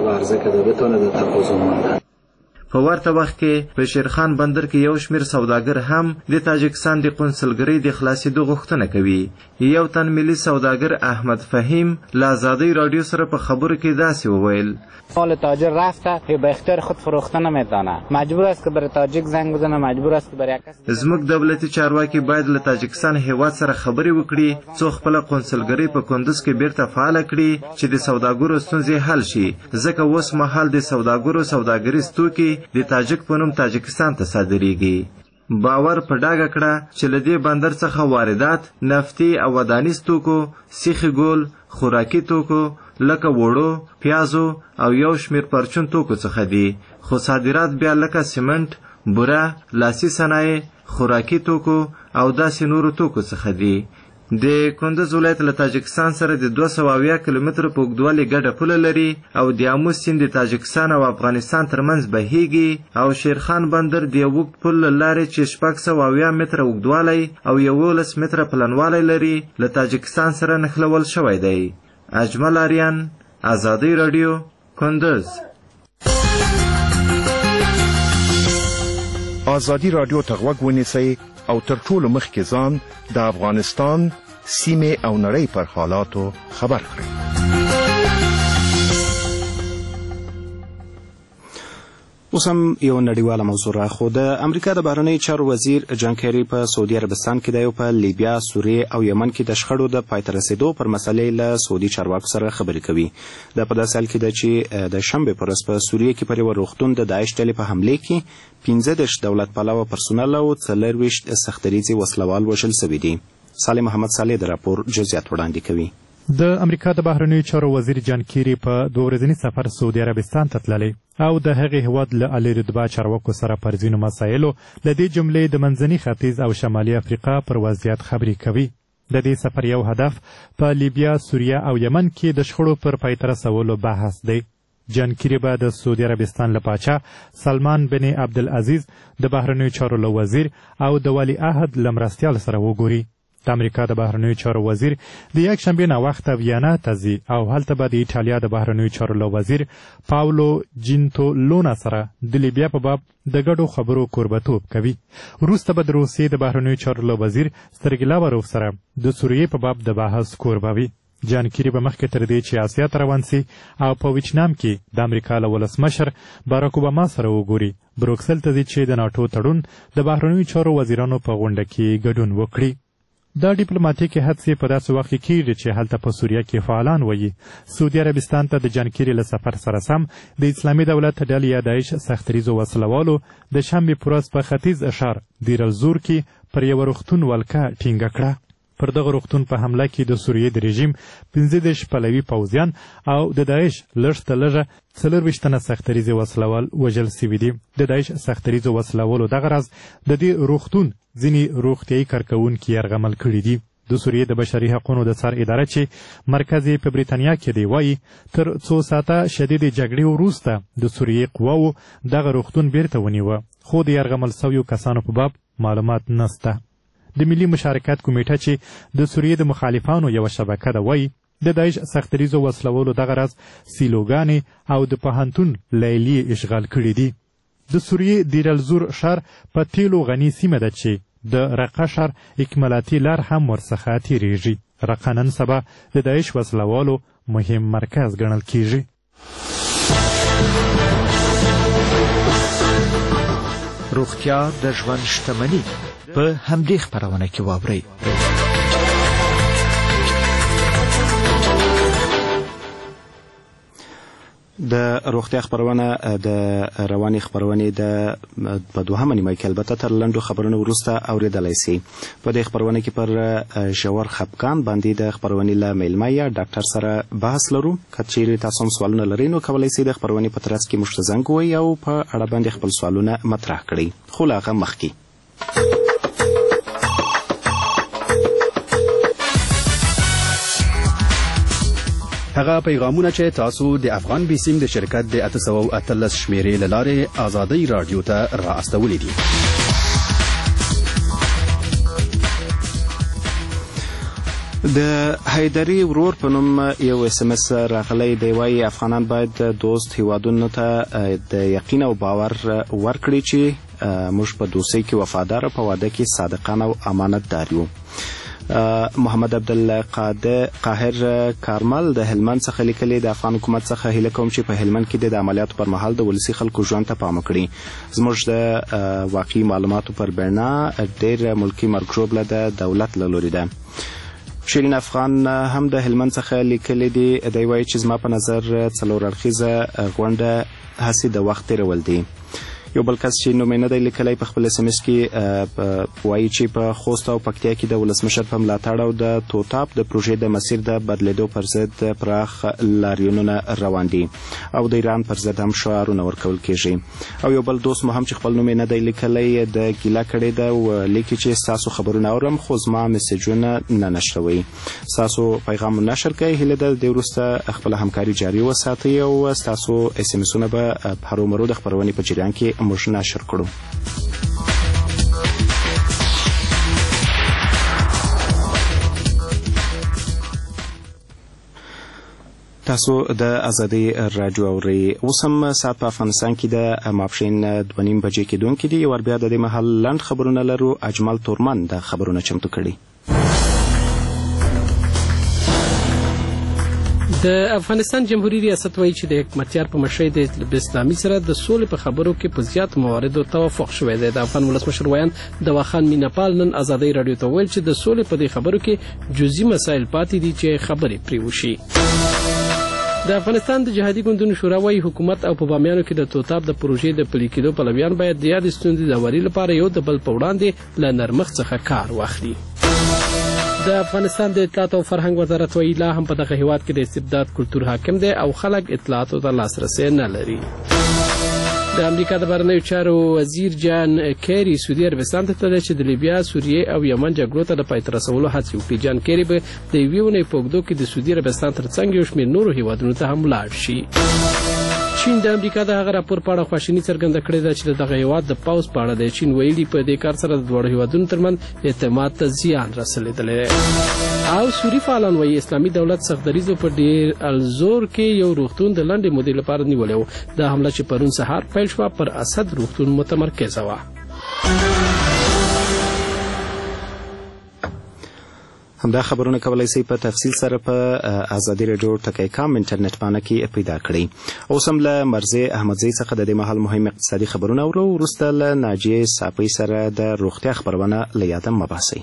شي. په ورته وخت کې په شیرخان بندر کې یو شمېر سوداګر هم د تاجکستان د قونسلګرۍ د خلاصېدو غوښتنه کوي. یو تن ملي سوداګر احمد فهیم له ازادۍ راډیو سره په خبرو کې داسې وویل مال تاجر رفته به اختیار خود فروخته نمیتونه مجبور است که برای تاجک زنگ بزنه مجبور است که برای کس زموږ دولتي چارواکي باید له تاجکستان هیواد سره خبرې وکړي څو خپله قونسلګرۍ په کندوز کې بیرته فعاله کړي چې د سوداګرو ستونزې حل شي ځکه اوس مهال د سوداګرو سوداګریز توکي د تاجک په نوم تاجکستان ته صادریږي. باور په ډاګه کړه چې له دې بندر څخه واردات نفتي او ودانیز توکو، سیخي ګول، خوراکي توکو لکه وړو، پیازو او یو شمېر پرچون توکو څخه دي خو صادرات بیا لکه سیمنټ، بوره، لاسي صنایع، خوراکي توکو او داسې نورو توکو څخه دي. د کندز ولایت له تاجکستان سره د 280 کیلومتر په اوږدوالي ګډه پوله لري او د آموس سیند د تاجکستان او افغانستان ترمنځ بهیږي او شیرخان بندر د یو اوږد پل له لارې چې 680 متره اوږدوالی او 11 متره پلنوالی لري له تاجکستان سره نښلول شوی دی. اجمل آریان، آزادی رادیو، کندز. آزادی رادیو ته غوږ ونیسئ او تر ټولو مخکې ځان د افغانستان سیمې او نړۍ پر حالاتو خبر کړئ. اوس هم یو نړیواله موضوع راخو. د امریکا د بهرنیو چارو وزیر جان کیری په سعودي عربستان کې دی او په لیبیا، سوریې او یمن کې د شخړو د پای ته رسیدو پر مسلې له سعودي چارواکو سره خبرې کوي. دا په داسې حال کې ده چې د شنبې په ورځ په سوریې کې پر یوه روغتون د داعش ډلې په حملې کې 15 دولت پلوه پرسونل او 24 سختدریځي وسلوال وژل شوي دي. صالح محمد صالح د راپور جزئیات وړاندې کوي. د امریکا د بهرنیو چارو وزیر جان کیری په 2 ورځني سفر سعودي عربستان ته تللی او د هغې هیواد له اعلی رتبه چارواکو سره پر ځینو مسایلو له دې جملې د منځني ختیځ او شمالي افریقا پر وضعیت خبرې کوي. د دې سفر یو هدف په لیبیا، سوریه او یمن کې د شخړو پر پای ته رسولو بحث دی. جان کیری به د سعودي عربستان له پاچا سلمان بن عبدالعزیز، د بهرنیو چارو له وزیر او د ولی عهد له مرستیال سره وګوري. د امریکا د بهرنیو چارو وزیر د یکشنبې ناوخته ویانا ته ځي او هلته به د ایټالیا د بهرنیو چارو له وزیر پاولو جینتولونا سره د لیبیا په باب د ګډو خبرو کوربتوب کوي. وروسته به د روسیې د بهرنیو چارو له وزیر سرګی لاوروف سره د سوریې په باب د بحث کوربه وي. جان کیری به مخکې تر دې چې آسیا ته روان سي او په ویچنام کې د امریکا له ولسمشر باراک اوباما سره وګوري. بروکسل ته ځي چې د ناټو تړون د بهرنیو چارو وزیرانو په غونډه کې ګډون وکړي. دا ډیپلوماټیکې هڅې په داسې وخت کې کیږي چې هلته په سوریه کې فعالان وایي سعودي عربستان ته د جان کیری له سفر سره سم د اسلامي دولت ډلې یا داعش سختدریځو وسلوالو د شنبې په ورځ په ختیځ اشار دیر الزور کې پر یوه روغتون ولکه ټینګه کړه. پر دغه روغتون په حمله کې د سوریې د رژیم 15 پلوي پوځیان او د داعش لږ تر لږه 24 تنه سختدریځي وسلوال وژل سوي دي. د داعش سختدریځو وسلوالو دغه راز د دې روغتون ځینې روغتیایي کارکوونکي یرغمل کړي دي. د سوریې د بشري حقونو د څار اداره چې مرکز یې په بریتانیا کې دی وایي تر 2 ساعته شدیدې جګړې وروسته د سوریې قواو دغه روغتون بیرته ونیوه، خو د یرغمل سویو کسانو په باب معلومات نسته. د ملي مشارکت کمیټه چې د سوریې د مخالفانو یوه شبکه ده وایي د داعش سختدریځو وسلوالو دغه راز سیلوګانې او د پوهنتون لیلي اشغال کړي دي. د سوریې دیر الزور ښار په تیلو غني سیمه ده چې د رقه ښار اکمالاتي لار هم ورڅخه تیریږي. رقه نن سبا د داعش وسلوالو مهم مرکز ګڼل کیږي. روغتیا د ژوند شتمني په همدې خپرونه کې واورئ. د روغتیا خبرونه د رواني خبرونې په دوهمه نیمه کې البته تر لنډو خبرونو وروسته اورېدلی سي. په دې خبرونه کې پر ژور خپګان باندې د خبرونې له میلمه یا ډاکټر سره بحث لرو. که چیرې تاسو هم سوالونه لرئ نو کولی سئ د خبرونې په ترڅ کې موږ ته زنګ ووهئ او په اړه باندې خپل سوالونه مطرح کړئ. خو له هغه مخکې هغه پیغامونه چې تاسو د افغان بیسیم د شرکت د 813 شمیرې له لارې آزادۍ رادیو ته را استولي دي. د حیدري ورور په نوم یو SMS راغلی دی، وایي افغانان باید دوست هیوادونو ته د یقین او باور ورکړي چې موږ په دوستۍ کې وفادار، په واده کې صادقان او امانتدار یو. محمد عبدالقاهر کارمل د هلمند څخه لیکلي، د افغان حکومت څخه هیله کوم چې په هلمند کې د عملیاتو پر مهال د ولسي خلکو ژوند ته پام وکړي. زموږ د واقعي معلوماتو پر بنا ډېر ملکي مرګ ژوبله د دولت له لوري ده. شیرین افغان هم د هلمند څخه لیکلي دي، دی وایي چې زما په نظر 4 اړخیزه غونډه هسې د وخت تېرول دي. یو بل کس چې نوم یې نه دی لیکلی په خپل SMS کې وایي چې په خوست او پکتیا کې د ولسمشر په ملاتړ او د توتاب د پروژې د مسیر د بدلیدو پر ضد پراخ لاریونونه روان دي او د ایران پر ضد هم شعارونه ورکول کیږي. او یو بل دوست مو هم چې خپل نوم یې نه دی لیکلی د ګیله کړې ده او لیکي چې ستاسو خبرونه اورم خو زما میسجونه نه نشروي. ستاسو پیغام نشر کړئ. هیله ده د دې وروسته خپل همکاري جاري وساتئ او ستاسو SMS به په هرومرو د خپرونې په جریان کې موږ نشر کړو. تاسو د ازادي رادیو اورئ. اوس هم ساعت په افغانستان کې د ماپښین 2:30 بجې کېدونکې دي. ور بیا د دې مهال لنډ خبرونه لرو. اجمل تورمن د خبرونه چمتو کړي. د افغانستان جمهوریت ریاست وایي چې د حکمتیار په مشرۍ د اسلامي سره د سولې په خبرو کې په زیات مواردو توافق شوی دی. د افغان ولسمشر ویان دواخان میناپال نن ازادي رادیو ته ویل چې د سولې په دې خبرو کې جزئي مسایل پاتې دي چې خبرې پرې وشي. د افغانستان د جهادي ګوندونو شورا وايي حکومت او په بامیانو کې د توتاب د پروژې د پلي کېدو پلویان باید د یاد ستونزې د واري لپاره یو د بل په وړاندې له نرمښت څخه کار واخلي. د افغانستان د اطلاعات او فرهنګ وزارت وایي لا هم په دغه هیواد کې د استبداد کلتور حاکم دی او خلک اطلاعاتو ته لاسرسی نه لري. د امریکا د بهرنیو چارو وزیر جان کیری سعودي عربستان ته تللی چې د لیبیا، سوریې او یمن جګړو ته د پای ته رسولو هڅې وکړي. جان کیری به د یوې اونۍ په اوږدو کې د سعودي عربستان ترڅنګ یو شمېر نورو هیوادونو ته هم لاړ شي. چین د امریکا د هغه راپور په اړه خواشیني څرګنده کړې ده چې دغه هیواد د پوځ په اړه د چین ویلي په دې کار سره د دواړو هیوادونو ترمنځ اعتماد ته زیان رسېدلی دی. او سوري فعالان وایي اسلامي دولت سختدریځو په ډیر الزور کې یو روغتون د لنډې مودې لپاره نیولی و. دا حمله چې پرون سهار پیل شوه پر اسد روغتون متمرکزه وه. همدا خبرونه کولای شئ په تفصیل سره په ازادي رادیو ټکی.com انټرنیټ باندې کې پیدا کړئ. اوس هم له مرزي احمدزي څخه د دې مهال مهم اقتصادي خبرونه اورو. وروسته له ناجیې صافۍ سره د روغتیا خبرونه له یاده مه باسئ.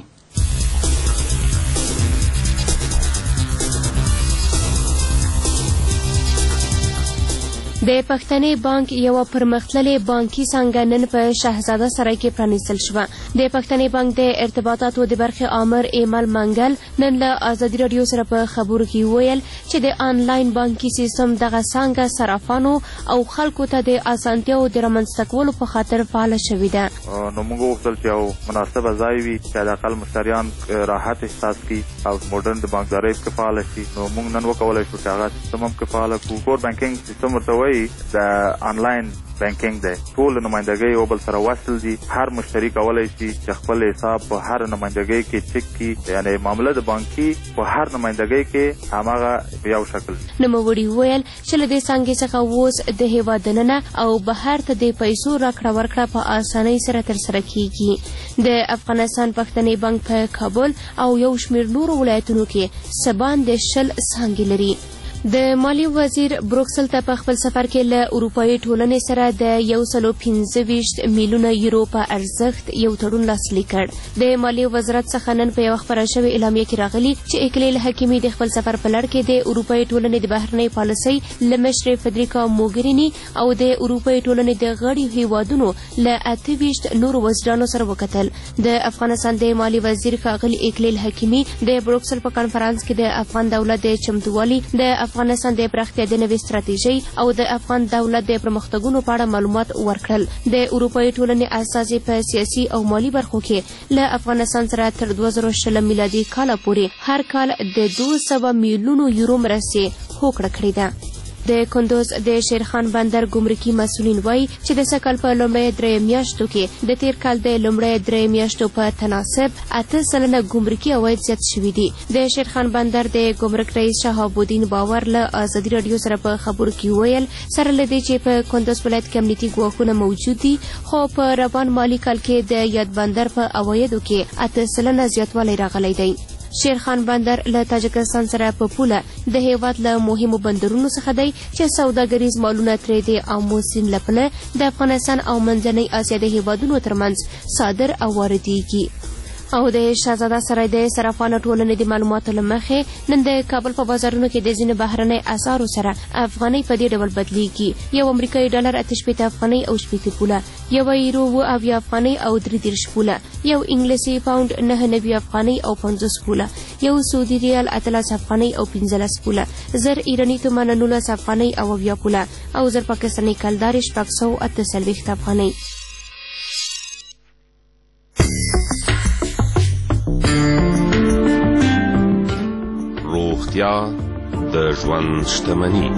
د پښتني بانک یو پرمختللې بانکي څانګه نن په شهزاده سرای کې پرانیستل شوه. د پښتني بانک د ارتباطاتو د برخې آمر ایمل منګل نن له ازادي رادیو سره په خبرو کې ویل چې د آنلاین بانکي سیستم دغه څانګه صرافانو او خلکو ته د اسانتیاو د رامنځته کولو په خاطر فعاله شوې ده. نو موږ وغوښتل چې یو مناسبه ځای وي چې حداقل مشتریان راحت احساس کړي او موډرن د بانکدارۍ پکې فعاله شي. نو موږ نن وکولی شو چې هغه سیستم هم پکې فعاله کړو. کور بانکینګ سیستم ورته وایي د آنلاین بانکینګ دی. ټول نمائندګۍ یو بل سره وصل دي. هر مشتری کولی شي چې خپل حساب په هر نمائندګۍ کې چک کړي. یعنی معامله د بانکي په هر نمائندګۍ کې هماغه یو شکل دي. نوموړي وویل چې له دې څانګې څخه اوس د هیواد دننه او بهر ته د پیسو راکړه ورکړه په اسانۍ سره ترسره کیږي. د افغانستان پښتني بانک په کابل او یو شمېر نورو ولایتونو کې سبان د 10 څانګې لري. د مالی وزیر بروکسل ته په خپل سفر کې له اروپایي ټولنې سره د 125 میلیونه یورو په ارزښت یو تړون لاسلیک کړ. د مالی وزارت څخه نن په یو خبره شوې اعلامیه کې راغلي چې اکلیل حکیمي د خپل سفر په لړ کې د اروپایي ټولنې د بهرنۍ پالیسۍ له مشرې فدریکا موګرینی او د اروپایي ټولنې د غړي هیوادونو له 28 نورو وزیرانو سره وکتل. د افغانستان د مالی وزیر ښاغلي اکلیل حکیمي د بروکسل په کانفرنس کې د افغان دولت د چمتووالي، د افغانستان د پراختیا د نوې ستراتیژۍ او د افغان دولت د پرمختګونو په اړه معلومات ورکړل. د اروپایي ټولنې اساسي په سیاسي او مالی برخو کې له افغانستان سره تر 2020 میلادي کال پورې هر کال د 200 میلیونو یورو مرستې هوکړه کړې ده. د کندوز د شیرخان بندر ګمرکي مسؤلین وایي چې د سکل په لومړۍ 3 میاشتو کې د تیر کال د لومړۍ 3 میاشتو په تناسب 8% ګمرکي عواید زیات شوي دي. د شیرخان بندر د ګمرک رئیس شهاب الدین باور له ازادي رادیو سره په خبرو کې ویل سره له دې چې په کندوز ولایت کې امنیتي ګواښونه موجود دي، خو په روان مالي کال کې د یاد بندر په عوایدو کې 8% زیاتوالی راغلی دی. شیرخان بندر له تاجکستان سره په پوله د هیواد له مهمو بندرونو څخه دی چې سوداګریز مالونه ترې د آمو سیند له پله د افغانستان او منځنۍ اسیا د هیوادونو ترمنځ صادر او واردېږي. او د شهزاده سرای د صرافانو ټولنې د معلوماتو له مخې نن د کابل په بازارونو کې د ځینو بهرنۍ اسعارو سره افغانۍ په دې ډول بدلیږي. یو امریکایي ډالر 8 افغانۍ او 8 پوله، یو یورو 7 افغانۍ او 3 پوله، یو انګلیسي پاوند 9 افغانۍ او 50 پوله، یو سعودي ریال 13 افغانۍ او 15 پوله، زر ایراني تومان 19 افغانۍ او 20 پوله او زر پاکستاني کلدار 648 افغانۍ. روغتیا د ژوند شتمني.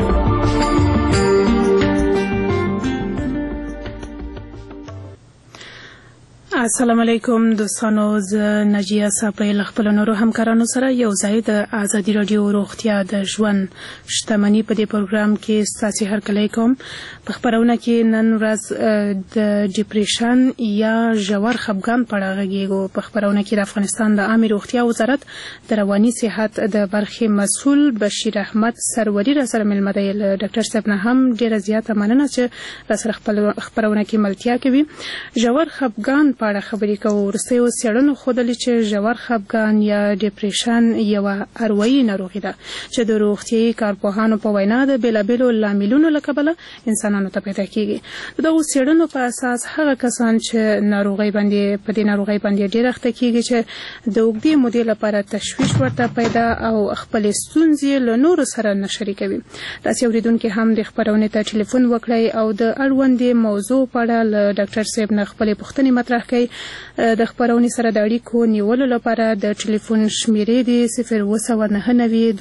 السلام علیکم دوستانو، زه نجیه صافی له خپلو نورو همکارانو سره یو ځای د ازادي راډیو روغتیا د ژوند شتمني په دې پروګرام کې ستاسو هرکلی کوم. په خپرونه کې نن ورځ د ډیپریشن یا ژور خفګان په اړه غږیږو. په خپرونه کې د افغانستان د عامې روغتیا وزارت د رواني صحت د برخې مسؤل بشیر احمد سروري راسره مېلمه دی. له ډاکټر صاحب نه هم ډېره زیاته مننه چې راسره خپرونه کې ملتیا کوي. ژور خفګان په اړه خبرې کوو. وروستیو څېړنو ښودلې چې ژور خفګان یا ډیپریشن یوه اروایي ناروغي ده چې د روغتیایي کارپوهانو په وینا د بېلابېلو لاملونو له کبله انسانانو ته پیدا کیږي. د دغو څېړنو په اساس هغه کسان چې په دې ناروغۍ باندې ډېر اخته کیږي چې د اوږدې مودې لپاره تشویش ورته پیدا او خپلې ستونزې له نورو سره نه شریکوي. تاسې اورېدونکي هم د خپرونې ته ټلیفون وکړئ او د اړوندې موضوع په اړه له ډاکټر صاحب نه خپلې پوښتنې مطرح کړئ. د خپرونې سره د اړیکو نیولو لپاره د ټلیفون شمیرې دي 02992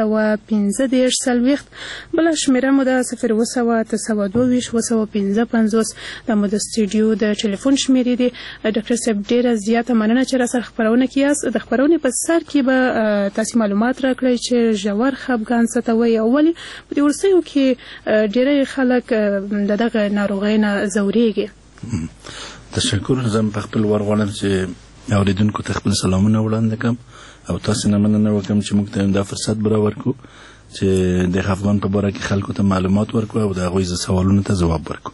215 بله شمیره مو ده 02922 215. دا مو د سټوډیو د ټلیفون شمیرې دي. ډاکټر صاحب ډېره زیاته مننه چې راسره خپرونه کې یاست. د خپرونې په سر کې به تاسې معلومات راکړئ چې ژور خفګان څه ته وایي او ولې په دې وروستیو کې ډېری خلک د دغه ناروغۍ نه ځورېږي. تشکر. زه په خپل ور غواړم چې اورېدونکو ته خپل سلامونه وړاندې کړم او تاسې نه مننه وکړم چې موږ ته دا فرصت برابر کړو چې د خفګان په باره کې خلکو ته معلومات ورکړو او د هغوی سوالونو ته ځواب ورکړو.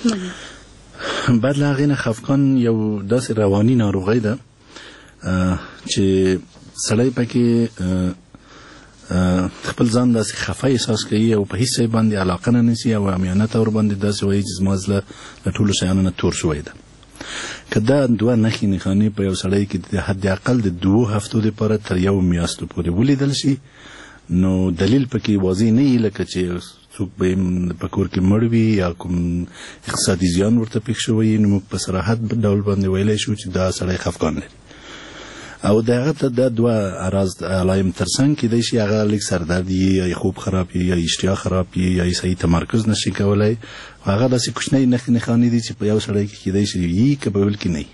بعد له هغې نه خفګان یو داسې رواني ناروغۍ ده چې سړی پکې خپل ځان داسې خفه احساس کوي او په هیڅ شی باندې علاقه نه نیسي او عامیانه طور باندې داسې وایي چې زما زړه له ټولو شیانو نه تور شوی ده. که دا دوه نښې نښانې په یو سړی کې د حد اقل د 2 هفتو دپاره تر 1 میاشتو پورې ولیدل شي نو دلیل پکې واضح نه وي لکه چې څوک به په کور کې مړ وي یا کوم اقتصادي زیان ورته پېښ شوی نو موږ په صراحت ډول باندې ویلی شو چې دا سړی خفګان لري. او د هغه ته دا دوه علایم ترڅنګ کیدای شي هغه لږ سردرد یا خوب خراب یا اشتها خراب یا صحیح تمرکز نشي کولای. هغه داسې کوچنۍ نښانې دي چې په یو سړی کې کیدای شي وي که په بل کې نه.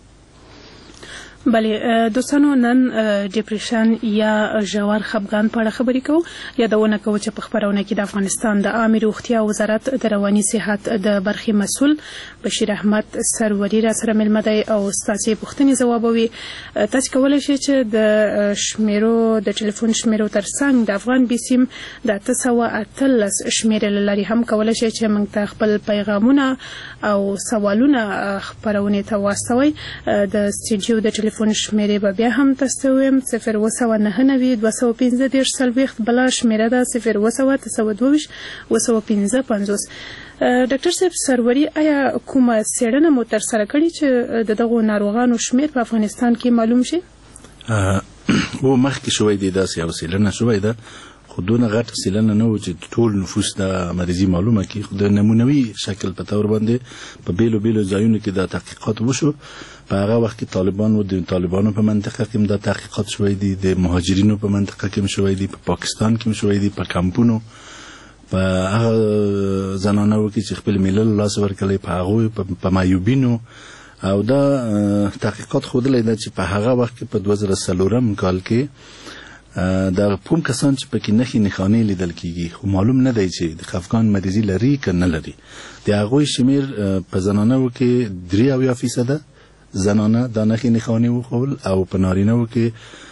بله دوستانو، نن ډیپریشن یا ژور خفګان په اړه خبرې کوو. یادونه کوو چې په خپرونه کې د افغانستان د عامې روغتیا وزارت د رواني صحت د برخې مسؤل بشیر احمد سروري راسره مېلمه دی او ستاسې پوښتنې ځوابوي. تاسې کولی شئ چې د ټلیفون شمیرو ترڅنګ د افغان بیسیم د 813 شمیرې له لارې هم کولی شئ چې موږ ته خپل پیغامونه او سوالونه خپرونې ته واستوئ. د سټوډیو د ټلیفون شمیرې به بیا هم تاسو ویم 02992 215 بله شمیره ده 02922 215. ډاکټر صاحب سروري، آیا کومه څېړنه مو ترسره کړې چې د دغو ناروغانو شمیر په افغانستان کې معلوم شي؟ او مخکې شوی دی داسې یو څېړنه شوی ده خو دونه غټه څېړنه نه و چې ټول نفوس د مریضي معلومه کړي. خو د نمونوي شکل په طور باندې په بیلو بیلو ځایونو کې دا تحقیقات وشو. په هغه وخت کې طالبان و د طالبانو په منطقه کې هم دا تحقیقات شوی دي، د مهاجرینو په منطقه کې هم شوی دي، په پاکستان کې هم شوی دي، په کمپونو په هغه زنانو کې چې خپل ملل لاس ورکړی په هغوی په معیوبینو. او دا تحقیقات ښودلی ده چې په هغه وخت کې په 2004 کال کې دا کوم کسان چې پکې نښې نښانې لیدل کیږي خو معلوم نه دی چې د خفګان مریضي لري که نه لري. د هغوی شمیر په زنانو کې 73% زنانه دا نښې نښانې وښول او په نارینهو کې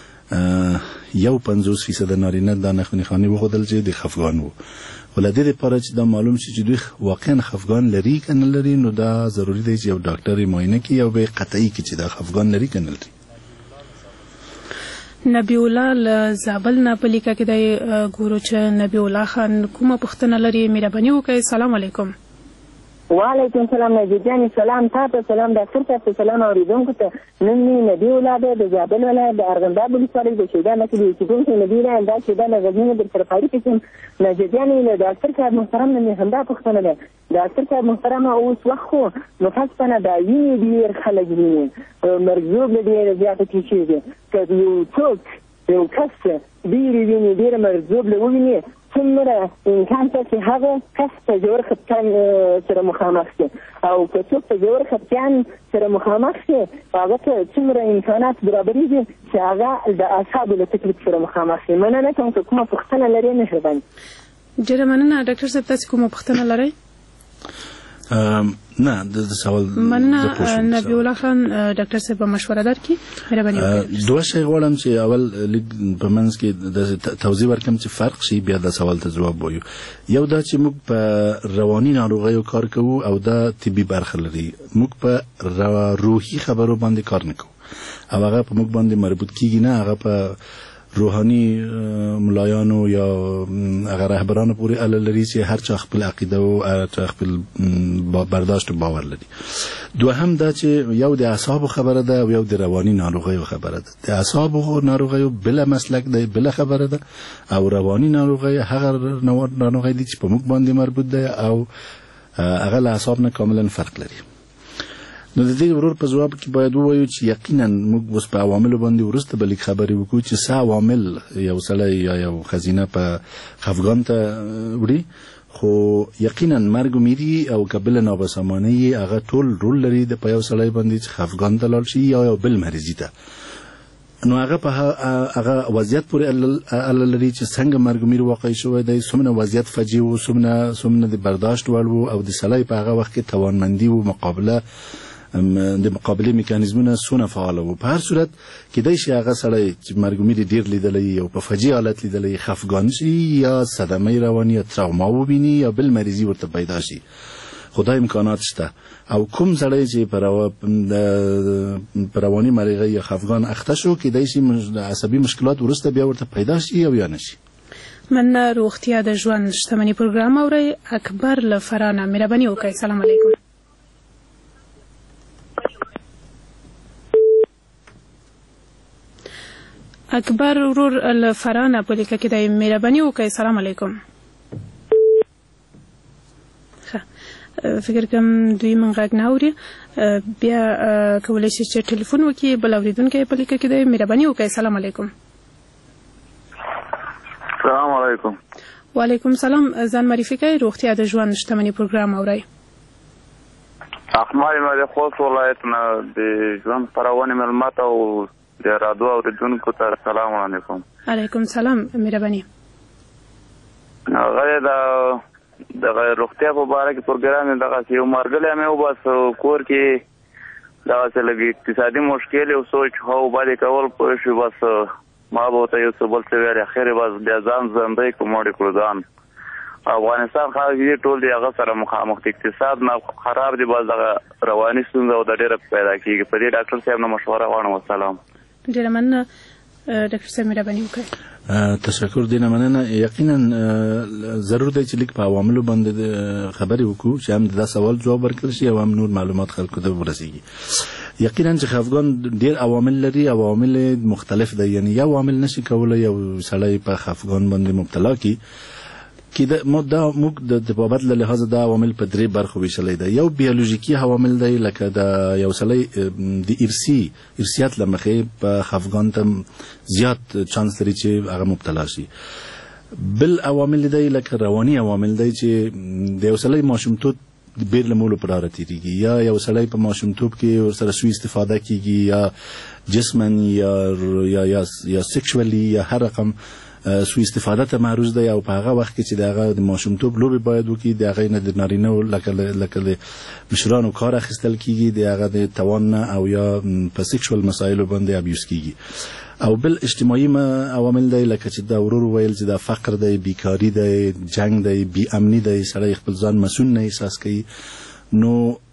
51% نارینه دا نښې نښانې وښودل چې د خفګان وو. له دې دپاره چې دا معلوم شي چې دوی واقعا خفګان لري که نه لري نو دا ضروري دی چې یو ډاکټر یې معاینه کړي او به یې قطعي کړي چې دا خفګان لري که نه لري. نبی الله له زابل نه په لیکه کې د ګورو چې نبی الله خان کومه پوښتنه لري مهرباني وکړئ. السلام علیکم. وعلیکم السلام نجیب جان. سلام تاسو، سلام ډاکټر صاحب، سلام اوریدونکو ته. نن مې نبی الله د زابل ولایت د ارغنداب ولسوالۍ د شیدان کې د اوسېدونکو نبی الله دا شیدان غزنین در سره پاړی کې نجیب جان له ډاکټر صاحب محترم نه همدا پوښتنه ده. ډاکټر صاحب محترم اوس وخت خو مفصله دا ویني ډیر خلک ویني مرزوب ډیر زیاته کیږي که یو څوک یو کس ډیر ویني ډیر مرزوب له ویني څومره امکان ته چې هغه کس په ژور خپګان سره مخامخ شي او که څوک په ژور خپګان سره مخامخ شي هغه ته څومره امکانات برابرېږي چې هغه د اعصابو له تکلیف سره مخامخ شي. مننه کوم که کومه پوښتنه لرئ مهرباني. ډېره مننه. ډاکټر صاحب تاسو کومه پوښتنه لرئ؟ نه د سوال مننه. نبی الله خان ډاکټر صاحب مشوره درکړي مهرباني وکړئ. دوه شی غواړم چې اول په منځ کې د توضیح ورکړم چې فرق شي بیا د سوال ته جواب وایو. یو دا چې موږ په رواني ناروغیو کار کوو او دا طبي برخه لري. موږ په روحي خبرو باندې کار نه کوو او هغه په موږ باندې مربوط کیږي نه، هغه په روحاني ملایانو یا هغه رهبرانو پورې اړه لري چې هر چا خپل عقیده او هر چا خپل برداشت او باور لري. دوهم دا چې یو د اعصابو خبره ده او یو د رواني ناروغیو خبره ده. د اعصابو ناروغیو بل مسلک ده، بل خبره ده، او رواني ناروغي هغه ناروغي دي چې په موږ باندې مربوط ده او هغه له اعصاب نه کاملا فرق لري. نو د دې ورور په جواب کې باید ووایو چې یقینا موږ اوس په عواملو باندې ورسته بلې خبرې وکړو چې څه عوامل یو سړی یا یو خزینه په خفګان ته وړي، خو یقینا مرګ میری او قبل نابسامانی هغه ټول رول لري د په یو سړی باندې چې خفګان ته لاړ شي یا یو بل مریضی ته. نو هغه په هغه وضعیت پورې اړه لري چې څنګه مرګ میر واقع شوی دی، څومره وضعیت فجیع و، څومره د برداشت وړ و او د سړی په هغه وخت کې توانمندي و مقابله د مقابله میکانیزمونه څونه فعال وو. په هر صورت کېدای شي هغه سړی چې مرګ میر ډیر لیدلی او په فجیع حالت لیدلی خفګان شي یا صدمه رواني یا تراوما وویني یا بل مریضي ورته پیدا شي. خدای امکانات شته او کوم سړی چې پر رواني مرغۍ یا خفګان اخته شو کېدای شي عصبي مشکلات ورسته بیا ورته پیدا شي او یا نشي. من روغتیا د ژوند شتمنۍ پروګرام اوري. اکبر له فرانه مهرباني وکړئ. السلام علیکم. اکبر ورور له فرانه په لیکه کې د مهرباني وکړئ. السلام علیکم. فکر کوم دوی من غږ نه اوري، بیا کولی شي چې ټلیفون وکړي. بل اورېدونکی په لیکه کې دی مهرباني وکړئ. السلام علیکم. السلام علیکم. وعلیکم سلام. ځان معرفي کړئ. روغتیا د ژوند شتمنۍ پروګرام اورئ. احمد مې د خوست ولایت نه د ژوند خپرونې ملمت او د رادیو اورېدونکو ته السلام علیکم. علیکم سلام. مهرباني. هغه د روغتیا په اړه کې پروګرام دغه یو مرګله مې وبس کور کې دا څه لګي اقتصادي مشکل او سوچ هو باندې کول په شو بس ما به ته یو څه بل څه ویل اخر بس بیا ځان زندې کومړي کړدان. افغانستان خلک ټول دی هغه سره مخامخ اقتصاد نه خراب دی، بس دغه رواني ستونزه او د ډېر پیدا کیږي. په دې ډاکټر صاحب نه مشوره غواړم. والسلام. ډېر مننه ډاکټر صاحب مهرباني وکړئ. تشکر دینه مننه. یقینا ضرور دی چې لیک په عواملو باندې خبرې وکړو چې هم دا سوال جواب ورکړل شي او هم نور معلومات خلکو ته ورسیږي. یقینا چې خفګان ډیر عوامل لري، عوامل مختلف دي، یعنی یو عامل نشي کولای یو سړی په خفګان باندې مبتلا کی کله موږ د بابت له لحاظ دا عوامل په درې برخو ویشلې دي. یو بیولوژیکي عوامل دي لکه د یو سړی د ارثیات لمخې په خفګان ته زیات چانس لري چې هغه مبتلا شي. بل عوامل دي لکه رواني عوامل دي چې د یو سړی ماشومتوب بیر لمولو پر راتېږي یا یو سړی په ماشومتوب کې ورسره سوء استفاده کیږي یا جسمن یا سیکشوالي یا هر رقم سوء استفاده ته معرض دی او په هغه وخت کې چې دغه د ماشومتوب لوبي باید وکړي دغه نه د نارینه لکه مشرانو کار اخیستل کیږي دغه د توان او یا په سیکشوال مسایلو باندې ابیوز کیږي. او بل اجتماعي عوامل دی لکه چې دا ورور ویل چې دا فقر دی، بیکاری دی، جنگ دی، بی امنی دی، سړی خپل ځان مسؤل نه احساس کوي. نو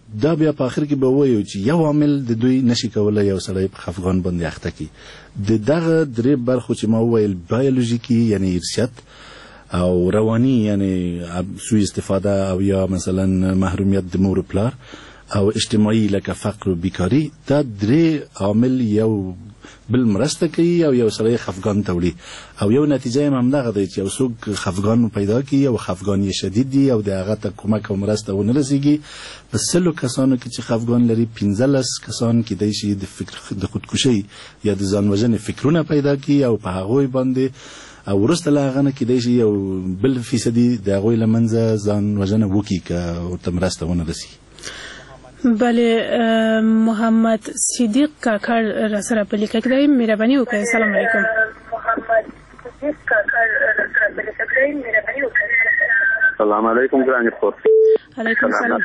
دا بیا په اخر کې به وایو چې یو عامل د دوی نشي کولای یو سړی په خفګان باندې اخته کړي. د دغه درې برخو چې ما وویل بیولوژیکي یعنی ارثیت او رواني یعنی سوء استفاده او یا مثلا محرومیت د مور و پلار او اجتماعي لکه فقر و بیکاری، دا درې عامل یو بل مرسته کوي او یو سړی خفګان ته وړي او یو نتیجه هم همدغه دی چې یو څوک خفګان پیدا کوي او خفګان یې شدید دی او د هغه ته کومک او مرسته ونه رسیږي. په 100 کسانو کې چې خفګان لري 15 کسان کېدای شي د خودکشي یا د ځان وژنې فکرونه پیدا کوي او په هغوی باندې او وروسته له هغه نه کېدای شي یو بل فیصدي د هغوی له منځه ځان وژنه وکړي که ورته مرسته ونه رسي. بله محمد صدیق کاکړ را سره په لیکه کې دی. مهرباني وکړئ. السلام علیکم. السلام علیکم ګرانې خور. علیکم السلام.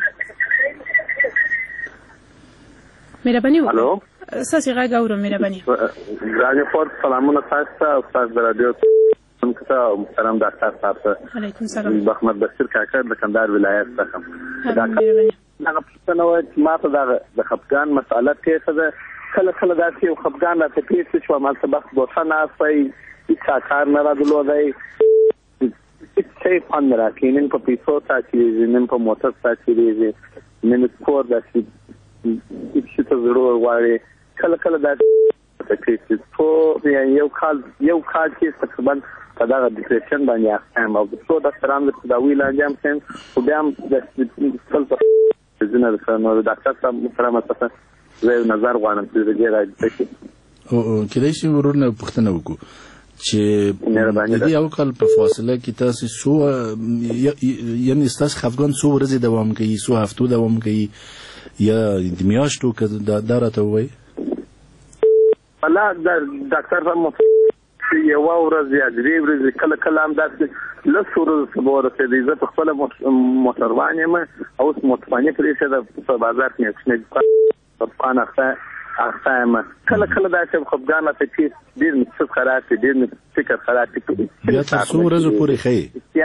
مهرباني وکړئ. الو ستاسې غږ اورم. مهرباني. ګرانې خور سلامونه تاسو ته او تاسو د رادیو او محترم ډاکټر صاحب ته. علیکم السلام. محمد بشیر کاکړ د کندهار ولایت څخه. دغه پوښتنه وه چې ما ته د خفګان مسأله تېښه ده. کله کله داسې یو خفګان راته پېښ شو چې همالته بس بوسه ناست وی، هېڅ کار نه رادرلودی، هېڅ شی خوند نه راکوي، نن په پیسو ساه چېرېږي، نن په موټر ساه چېرېږي، نن کور داسې هېڅ شي ته زړه ورغواړي. کله کله داسې پېښ شي څو یو کال کې تقریبا په دغه ډپریشن باندې اخته یم او څو ډاکټرانو د تداوي لاندې هم کړم خو بیا هم خپل زه نو د ډاکټر صاحب محترمه څخه زه یو نظر غواړم چې د دې راځي چې کېدای شي ورور نه پوښتنه وکړو چې د دې یو کال په فاصله کې تاسو څو یعنی ستاسو خفګان څو ورځې دوام کوي، څو هفتو دوام کوي یا د میاشتو که دا راته ووایي؟ الله ډاکټر صاحب یوه ورځ یا درې ورځې کله کله هم داسې لس ورځو ته به ورسېدی. زه په خپله موټروان یم او اوس موټرواني پرېښې ده په بازار کې یو کوچنی دکان اخته یم. کله کله داسې خفګان راته چې ډېر مې څه خراب شي، ډېر مې فکر خراب شي. بیا تر څو ورځو پورې ښیي؟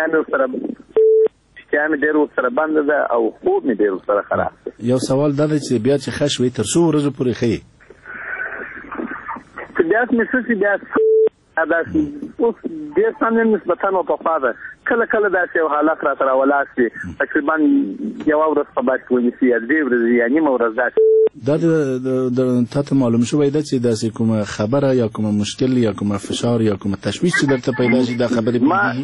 اشتها مې ډېر ورسره بنده ده او خوب مې ډېر ورسره خراب دی. یو سوال دا دی چې بیا چې ښه شوې تر څو ورځو پورې ښیي؟ چې بیا مې څه شي بیا اوس ډېر سم یم نسبتا پخوا ده. کله کله داسې یو حالت راته راولاړ شي تقریبا یوه ورځ په بعد کې ونیسي یا درې ورځې یا نیمه ورځ داسې. دا تا ته معلوم شوی ده چې داسې کومه خبره یا کومه مشکل یا کومه فشار یا کومه تشویش چې درته پیدا شي دا خبرې پوهېږي؟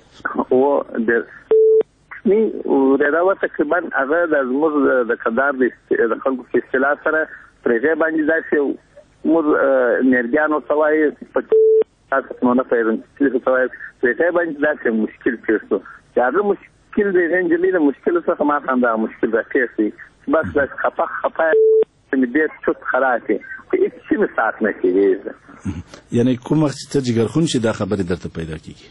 ورېده وه تقریبا هغه د زموږ د کندهار د خلکو په اصطلاح سره پر هغې باندې داسې موږ نیرګیان ورته وایي نو نه پوهېږم څه وایي په هغې باندې داسې مشکل تېر شو چې هغه مشکل د هغې نجلۍ د مشکلو څخه ما ته همدغه مشکل راپېښ شي بس داسې خفه مې ډېر چست خراب شي په هېڅ شي مې ساعت نه کېږي. یعنې کوم وخت چې ته جګرخون شي دا خبرې درته پیدا کېږي؟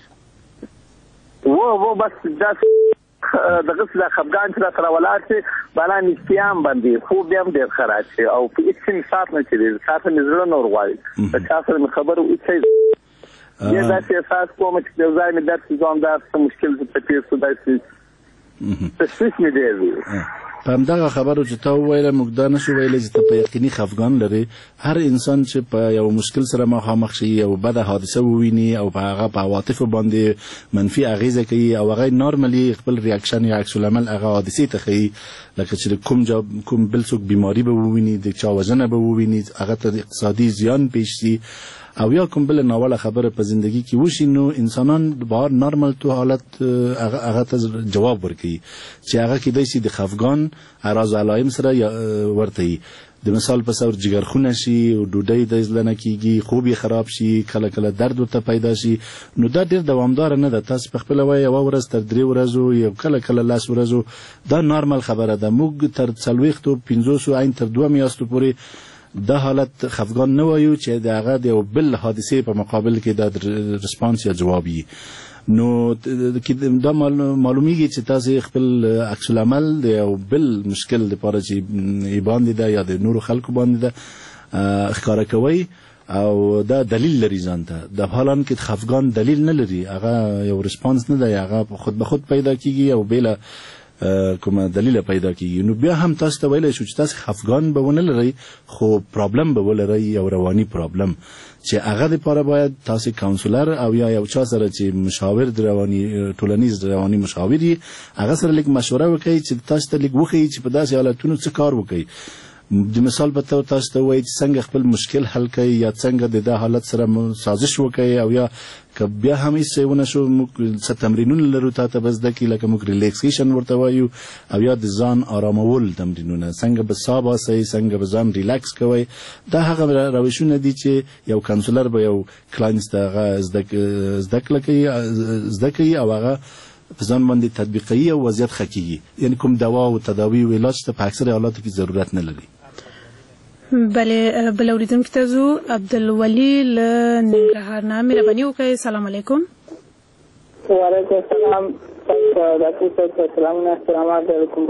بس داسې دغسې دا خفګان چې راته راولاړ شي بالا نږدې هم بندي خوب بیا هم ډېر خراب شي او په هېڅ شي مې ساعت نه تېرېږي، ساعت مې زړه نه ورغواړي، د چا سره مې خبره هېڅ شی بیا داسې احساس کوم چې یو ځای مې داسې ځوان داسې مشکل ته پېښ شو داسې تشویش مې ډېر وي. په همدغه خبرو چې تا وویله موږ دا نشو ویلی چې ته په یقیني خفګان لرې. هر انسان چې په یو مشکل سره مخامخ شي یو بده حادثه وویني او په هغه په عواطفو باندې منفي اغیزه کوي او هغه نارملي خپل ریاکشن یا عکس العمل هغه حادثې ته ښیي لکه چې کوم بل څوک بیماري به وویني، د چا وژنه به وویني، هغه ته اقتصادي زیان پیښ شي او یا کوم بل ناوړه خبره په زندگی کې وشي نو انسانان بهر نارمل تو حالت هغه ته جواب ورکوي چې هغه کېدای شي د خفګان اعراض علائم سره ورته وي. د مثال په څور جګرخونه شي او ډوډۍ د زړه نه کېږي، خوب یې خراب شي، کله کله درد ورته پیدا شي. نو دا ډېر دوامداره نه ده. تاسو په خپله وایئ یوه ورځ تر 3 ورځو یا کله کله 10 ورځو دا نارمل خبره ده. موږ تر 40 50 عین تر 2 میاشتو پورې دا حالت خفګان نه وایو چې د هغه د یو بل حادثې په مقابل کې دا رسپانس یا جواب وي. نو دا معلومیږي چې تاسو خپل عکس العمل د یو بل مشکل لپاره چې باندې ده یا د نورو خلکو باندې ده ښکاره کوئ او دا دلیل لري ځان ته. د حالان کې خفګان دلیل نه لري، هغه یو رسپانس نه دی، هغه خود به خود پیدا کیږي او بله کومه دلیل پیدا کیږي نو بیا هم تاسو ته ویل شو چې تاسو خفګان به ونه لرئ خو پرابلم به ولرئ یو رواني پرابلم چې هغه لپاره باید تاسو کاونسلر او یا یو چا سره چې مشاور رواني ټولنیز رواني مشاور هغه سره لیک مشوره وکړي چې تاسو ته لیک وخی چې په داسې حالتونو څه کار وکړي د مثال په تور تاسو ته وایي چې څنګه خپل مشکل حل کړئ یا څنګه د دې حالت سره سازش وکړئ او یا که بیا هم هیڅ ونه شو څه تمرینونه لرو ته بس د کې لکه موږ ریلیکسیشن ورته وایو او یا د ځان آرامول تمرینونه څنګه به ساه باسئ څنګه به ځان ریلیکس کوئ دا هغه روشونه دي چې یو کاونسلر به یو کلاینټ ته زده کړي او هغه په ځان باندې تطبیقي او وضعیت ښه کیږي یعنی کوم دوا او تداوی او علاج ته په اکثر حالاتو کې ضرورت نه لري. بله بل اوریدونکو ته زو عبدالولي له ننګرهار نه مهرباني وکړئ. سلام علیکم. وعلیکم السلام. سلامات علیکم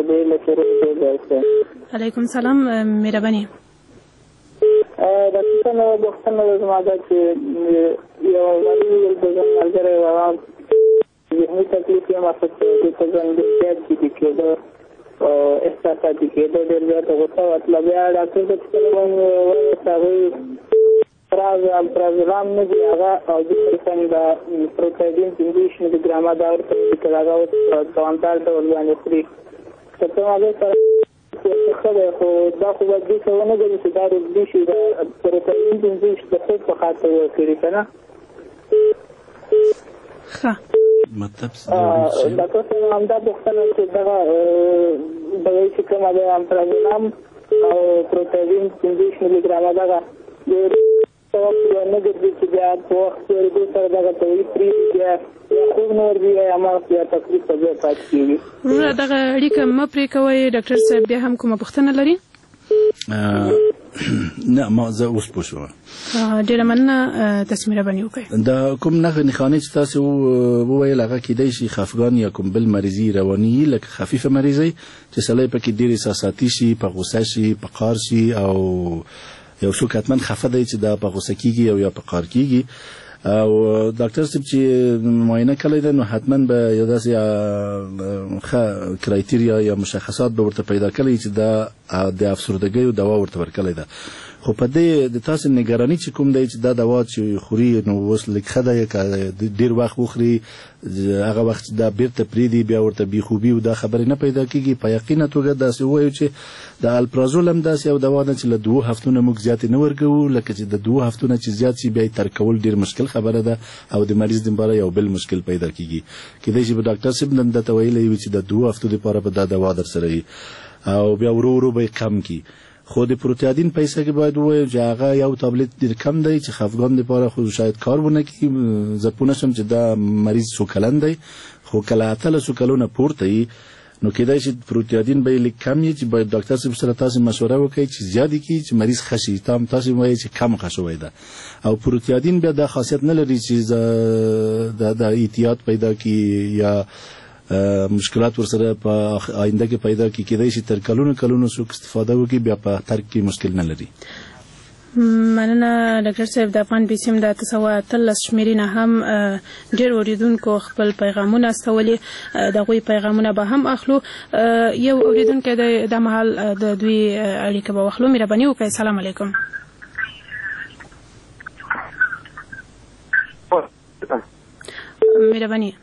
علیکم سلام مهرباني. د څنګه وختونه زما د یو مریض د ملګری روان ذهني تکلیف یې ما څه ته ځان د کې کېده احساساتي کېده ډېر زیات غوسه وتله بیا ډاکټر ته چې هغوی پرازرام نه دي هغه او د پروټاډین 5 ملي ګرامه دا ورته لیکل هغه اوس دوامدار ډول باندې خوري که څه هغې سره ښه دی خو دا خو باید دې څه ونه ګوري چې دا روږدي شي د پروټاډین 5 د خوب په خاطر ورکړي که نه ښه ډاکټر صاحب همدا پوښتنه چې دغه دوايي چې کومه ده امپرازولام او پروټاډین 5 ملي ګرامه دغه ډېر نه ګرځي چې بیا په وخت تېرېدو سره دغه دوايي پرېږدي بیا خوب نه ورځي یا هماغسې بیا تکلیف ته بیا پاتې کېږي. وروره دغه اړیکه مه پرې کوئ. ډاکټر صاحب بیا هم کومه پوښتنه لري؟ نه ما زه اوس پوه شوم. ډېره مننه. تاسو مهرباني وکړئ. دا کوم نښانې چې تاسو وویل هغه کیدای شي خفګان یا کوم بل مریضي رواني لکه خفیفه مریضي چې سړی پکې ډېر احساساتي شي په غوسه شي په قهر شي او یو څوک حتما خفه دی چې دا په غوسه کیږي او یا په قهر کیږي او ډاکټر صاحب چې معاینه کړی دی نو حتما به یو داسې ښه کرایټیریا یا مشخصات به ورته پیدا کړی چې دا د افسردګۍ دوا ورته ورکړې ده خو په دې د تاسو نگرانی چې کوم دی چې دا دوا چې خوري نو اوس لږ ښه دی که ډېر وخت وخوري هغه وخت دا بیرته پرېږدي بیا ورته بېخوبي او دا خبرې نه پیدا کېږي په یقینه توګه داسې ووایو چې د الپرازول هم داسې یو دوا ده چې له 2 هفتو نه موږ زیاتې نه ورکوو لکه چې د 2 هفتو نه چې زیات شي بیا یې ترک کول ډېر مشکل خبره ده او د مریض دپاره یو بل مشکل پیدا کېږي کېدای شي به ډاکټر صاحب نن درته ویلی وي چې د 2 هفتو دپاره به دا دوا در سره وي او بیا ورو ورو به یې کم کړي خو د پروتیادین پیسه کې باید ووایو چې هغه یو تابلیت ډېر کم دی چې خفګان دپاره خو شاید کار ونه کړي زه پوه نه شم چې دا مریض څو کلن دی خو کله 18 کلونه پورته وي نو کېدای شي پروتیادین به یې لږ کم وي چې باید ډاکټر صاحب سره تاسو مشوره وکړئ چې زیات یې کړي چې مریض ښه شي تاسو وایئ چې کم ښه شوی ده او پروتیادین بیا دا خاصیت نه لري چې د احتیاط پیدا کړي یا مشکلات ورسره په آینده کې پیدا کېدای شي تر کلونو څوک استفاده وکړي بیا په ترک کې مشکل نه لري. مننه ډاکټر صاحب. د افغان بیسیم د 913 شمیرې نه هم ډېر اوریدونکو خپل پیغامونه استولي د هغوی پیغامونه به هم اخلو. یو اوریدونکی د مهال د دوی اړیکه به واخلو. مهرباني وکړئ. سلام علیکم. مهرباني.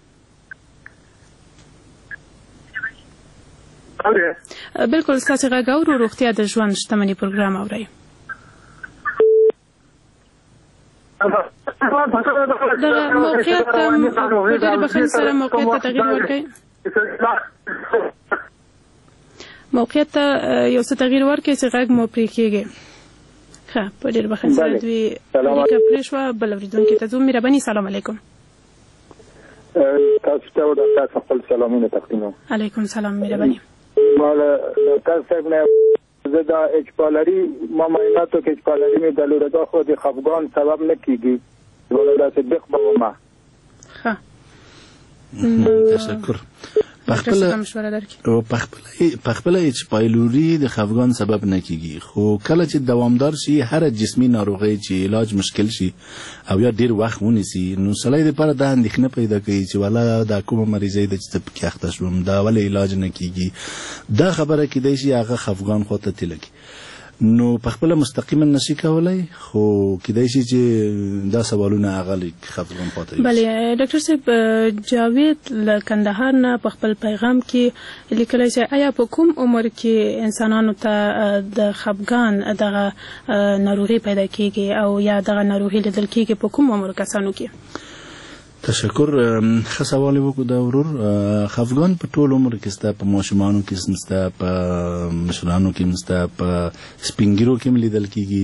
بالکل ستاسو غږ اورو. روغتیا د ژوند شتمني پروګرام اورئ. د موقعیت په ډېر بخښنې سره موقعیت ته تغییر ورکړئ. موقعیت ته یو څه تغییر ورکړئ چې غږ مو پرې کېږي. ښه په ډېر بخښنې سره دوی اړیکه پرې شوه. بل اورېدونکي ته ځو. مهرباني. سلام علیکم. تاسو ته د تاسو خپل سلامونه تقدیموم. علیکم سلام. مهرباني. مال ډاکټر صاحب نه زه دا اچپالري ما معایناتو کې اچپالري مې درلوده دا خو د خفګان سبب نه کېږي ولې داسې بخ به ما. تشکر. ډاکټر مشوره درکړي او پخپله چې پایلوري د خفګان سبب نه کیږي، خو کله چې دوامدار شي هر جسمي ناروغي چې علاج مشکل شي او یا ډیر وخت ونیسي نو سړی لپاره دا اندېښنه پیدا کوي چې والا دا کومه مریضي د چې په کې اخته شوم دا ولې علاج نه کیږي. دا خبره کیدای شي هغه خفګان خو ته تلکی نو پخپله مستقیما نشي کولای، خو کیدای شي چې دا سوالونه هغه خفګان پاتې. بله ډاکټر صاحب جاوید له کندهار نه په خپل پیغام کې لیکلی چې آیا په کوم عمر کې انسانانو ته د خفګان دغه ناروغي پیدا کیږي او یا دغه ناروغي لیدل کیږي په کوم عمر کسانو کې؟ تشکر. ښه سوال وکړو دا ورور. خفګان په ټول عمر کې ستا په ماشومانو کې ستا په مشرانو کې ستا په سپینګیرو کې لیدل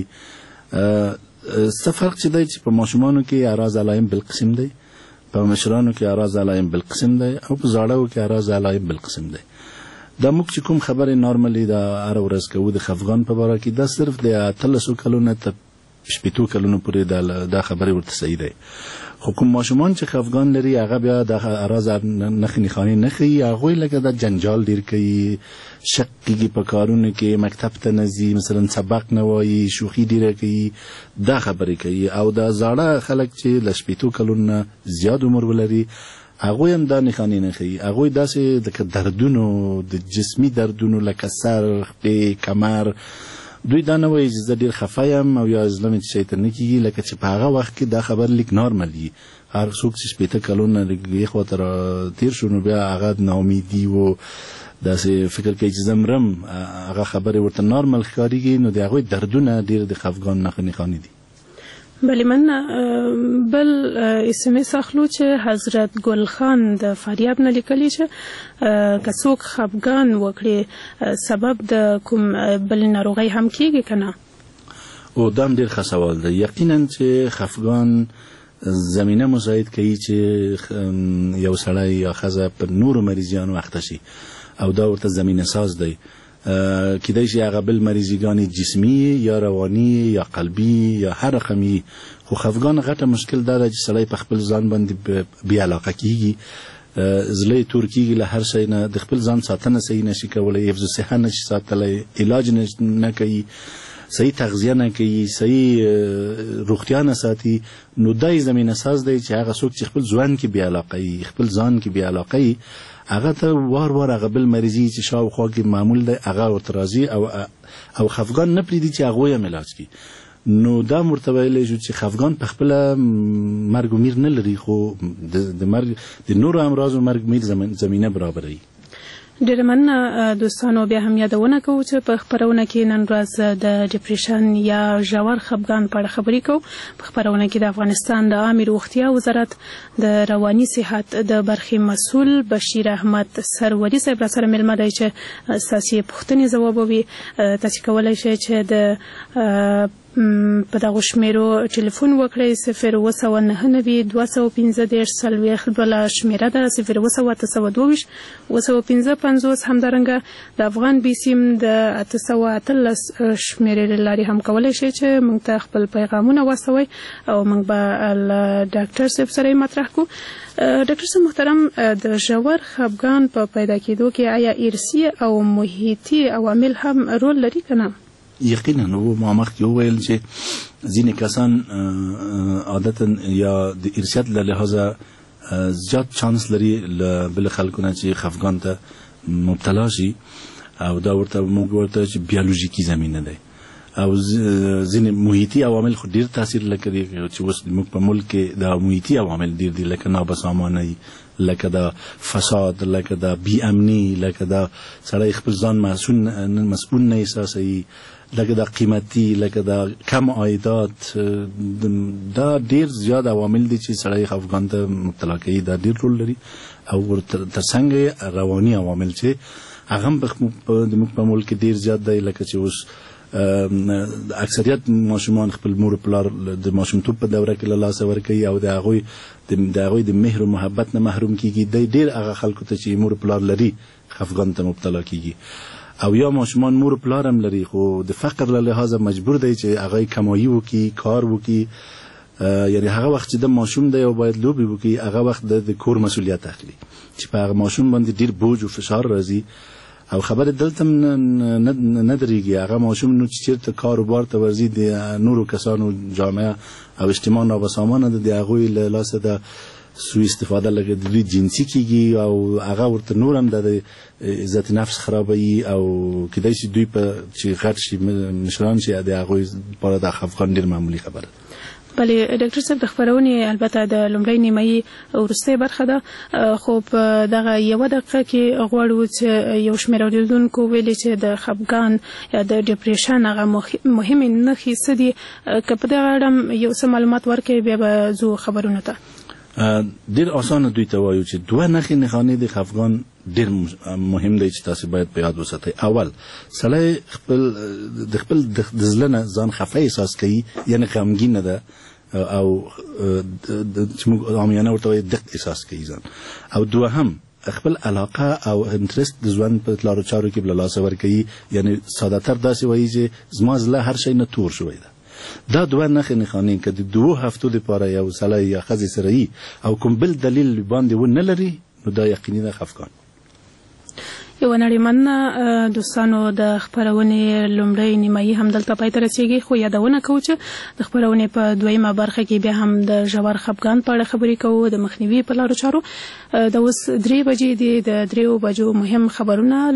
کیږي. څه فرق چې دی چې په ماشومانو کې اعراض علائم بالقسم دی، په مشرانو کې اعراض علائم بالقسم دی او په زاړو کې اعراض علائم بالقسم دی. دا موږ چې کوم خبرې نارملی دا هر ورځ کوو د خفګان په باره کې دا صرف د 13 کلونو ته 18 کلونو پورې دا خبرې ورته صحیح دی. خو کوم ماشومان چې خفګان لري هغه بیا د اعراض نښې نښانې نه ښیي، هغوی لکه د جنجال ډیر کوي، شک کېږي په کارونو کې، مکتب ته نه ځي، مثلا سبق نه وایي، شوخي ډیره کوي، دا خبرې کوي. او د زاړه خلک چې له 18 کلونو نه زیات عمر ولري هغوی هم دا نښانې نه ښیي. هغوی داسې لکه دردونو د جسمي دردونو لکه سر، خپې، کمر، دوی دا نه وایي چې زه ډېر خفه یم او یا زړه مې شی ته نه کېږي، لکه چې په هغه وخت کې دا خبر لیک نارمل وي. هر څوک چې 18 کلونه یې خواته را تېر شو نو بیا هغه ناامیدي و داسې فکر کوي چې زه مرم، هغه خبرې ورته نارمل ښکارېږي، نو د هغوی دردونه ډېر د خفګان نښې نښانې دي. بله من بل SMS اخلو چې حضرت ګل خان د فاریاب نه لیکلی چې که څوک خفګان وکړي سبب د کوم بل ناروغۍ هم کیږي که نه؟ او دا هم ډېر ښه سوال دی. یقینا چې خفګان زمینه مساعد کوي چې یو سړی یا ښځه پر نورو مریضیانو اخته شي او دا ورته زمینه ساز دی. کیدای شي هغه بل مریضیګانې جسمي یا رواني یا قلبي یا هر رقمي، خو خفګان غټه مشکل دا ده چې سړی په خپل ځان باندې بې علاقه کیږي، زړه یې تور کیږي له هر شی نه، د خپل ځان ساتنه صحیح نشي کولی، حفظ صحه نشي ساتلی، علاج نه کوي، صحیح تغذیه نه کوي، صحیح روغتیا نه ساتي. نو دا یې زمینه ساز دی چې هغه څوک چې خپل ژوند کې بې علاقه وي، خپل ځان کې بې علاقه وي، هغه ته وار وار هغه بل مریضي چې شاوخوا کې معمول دی هغه ورته راځي او خفګان نه پرېږدي چې هغوی هم علاج کړي. نو دا ورته ویلی شو چې خفګان په خپله مرګ و میر نه لري، خو د نورو امراضو مرګ میر زمینه برابروي. ډېره مننه دوستانو. بیا هم یادونه کوو چې په خپرونه کې نن ورځ د ډپریشن یا ژور خفګان په اړه خبرې کوو. په خپرونه کې د افغانستان د عامې روغتیا وزارت د رواني صحت د برخې مسؤل بشیر احمد سروری صاحب را سره مېلمه دی چې ستاسې پوښتنې ځوابوي. تاسې کولی شئ چې د په دغو شمیرو ټلیفون وکړئ 0299215 بله شمیره ده 02822 215 همدارنګه د افغان بي سیم د 813 شمیرې له لارې هم کولی شئ چې موږ ته خپل پیغامونه واستوئ او موږ به له ډاکټر صاحب سره یې مطرح کړو. ډاکټر صاحب محترم، د ژور خفګان په پیدا کېدو کې آیا ارثي او محیطي عوامل هم رول لري که نه؟ یقینا ما مخکې وویل چې ځینې کسان عادتا یا د ارثیت له لحاظه زیات چانس لري له بل خلکو نه چې خفګان ته مبتلا شي او دا موږ ورته چې بیولوژیکي زمینه دی او ځینې محیطي عوامل خو ډېر تاثیر لري چې اوس موږ په ملک کې د محیطي عوامل ډېر دي لکه نابسامانۍ، لکه د فساد، لکه د بی امني، لکه د سړی خپل ځان مسؤل نه احساسوي، لکه د قیمتي، لکه د کم عایدات. دا ډېر زیات عوامل دي چې سړی خفګان ته مبتلا کوي، دا ډېر رول لري. او ترڅنګ رواني عوامل چې هغه هم موږ په ملک کې ډېر زیات دی، لکه چې اوس اکثریت ماشومان خپل مور پلار د ماشومتوب په دوره کې له لاسه ورکوي او د هغوی د مهر و محبت نه محروم کیږي. دی ډېر هغه خلکو ته چې مور پلار لري خفګان ته مبتلا کیږي. او یا ماشومان مور پلار هم لري خو د فقر له لحاظه مجبور دی چې هغه کمایي وکړي، کار وکړي، یعنی هغه وخت چې د ماشوم دی او باید لوبي وکړي هغه وخت د کور مسؤلیت اخلي چې په هغه ماشوم باندې ډیر بوج او فشار راځي او خبره دلته نه درېږي هغه ماشوم نو چې چیرته کار او بار ته ورځي د نورو کسانو جامعه او اجتماع نابسامانه د هغوی له لاسه د سوء استفاده لکه د دوی جنسي کیږي او هغه ورته نور هم د عزت نفس خرابوي او کیدای شي دوی په چې غټ شي مشران شي د هغوی لپاره د خفګان ډیر معمولي خبره. بلې ډاکټر صاحب د خبرونې البته د لومړۍ نیمایي وروستۍ برخه ده خو په دغه یوه دقیقه کې غواړو چې یو شمېر اورېدونکو ویلي چې د خفګان یا د ډیپریشن هغه مهمې نښې څه دي که په دغه اړه یو څه معلومات ورکړئ بیا به ځو خبرونو ته. ډیر اسانه دوی ته وایو چې دوه نښې د خفګان ډیر مهم دی چې تاسو باید په یاد وساتئ. اول سړی د خپل د زړه نه ځان خفه احساس کوي یعنی غمګین ده او چې موږ عامیانه ورته وایو دق احساس کوي ځان. او دوهم خپل علاقه او انټرست د ژوند په لارو چارو کې بل لاسه ورکوي یعنی ساده تر داسې وایي چې زما زړه هر شی نه تور شوی ده. دا دوه نښې که د 2 هفتو لپاره یو سړی یا ښځې سره وي او کوم بل دلیل باندې ونه لري نو دا یقیني ده خفګان. یو نړیمنه دوستانو د خبرونې لومړۍ نیمایي هم دلته پای ته رسیږي خو یادونه کوو چې د خبرونې په دویمه برخه کې بیا هم د ژور خفګان په اړه خبرې کوو د مخنیوي په لارو چارو. د اوس 3 بجې دي د 3 بجو مهم خبرونه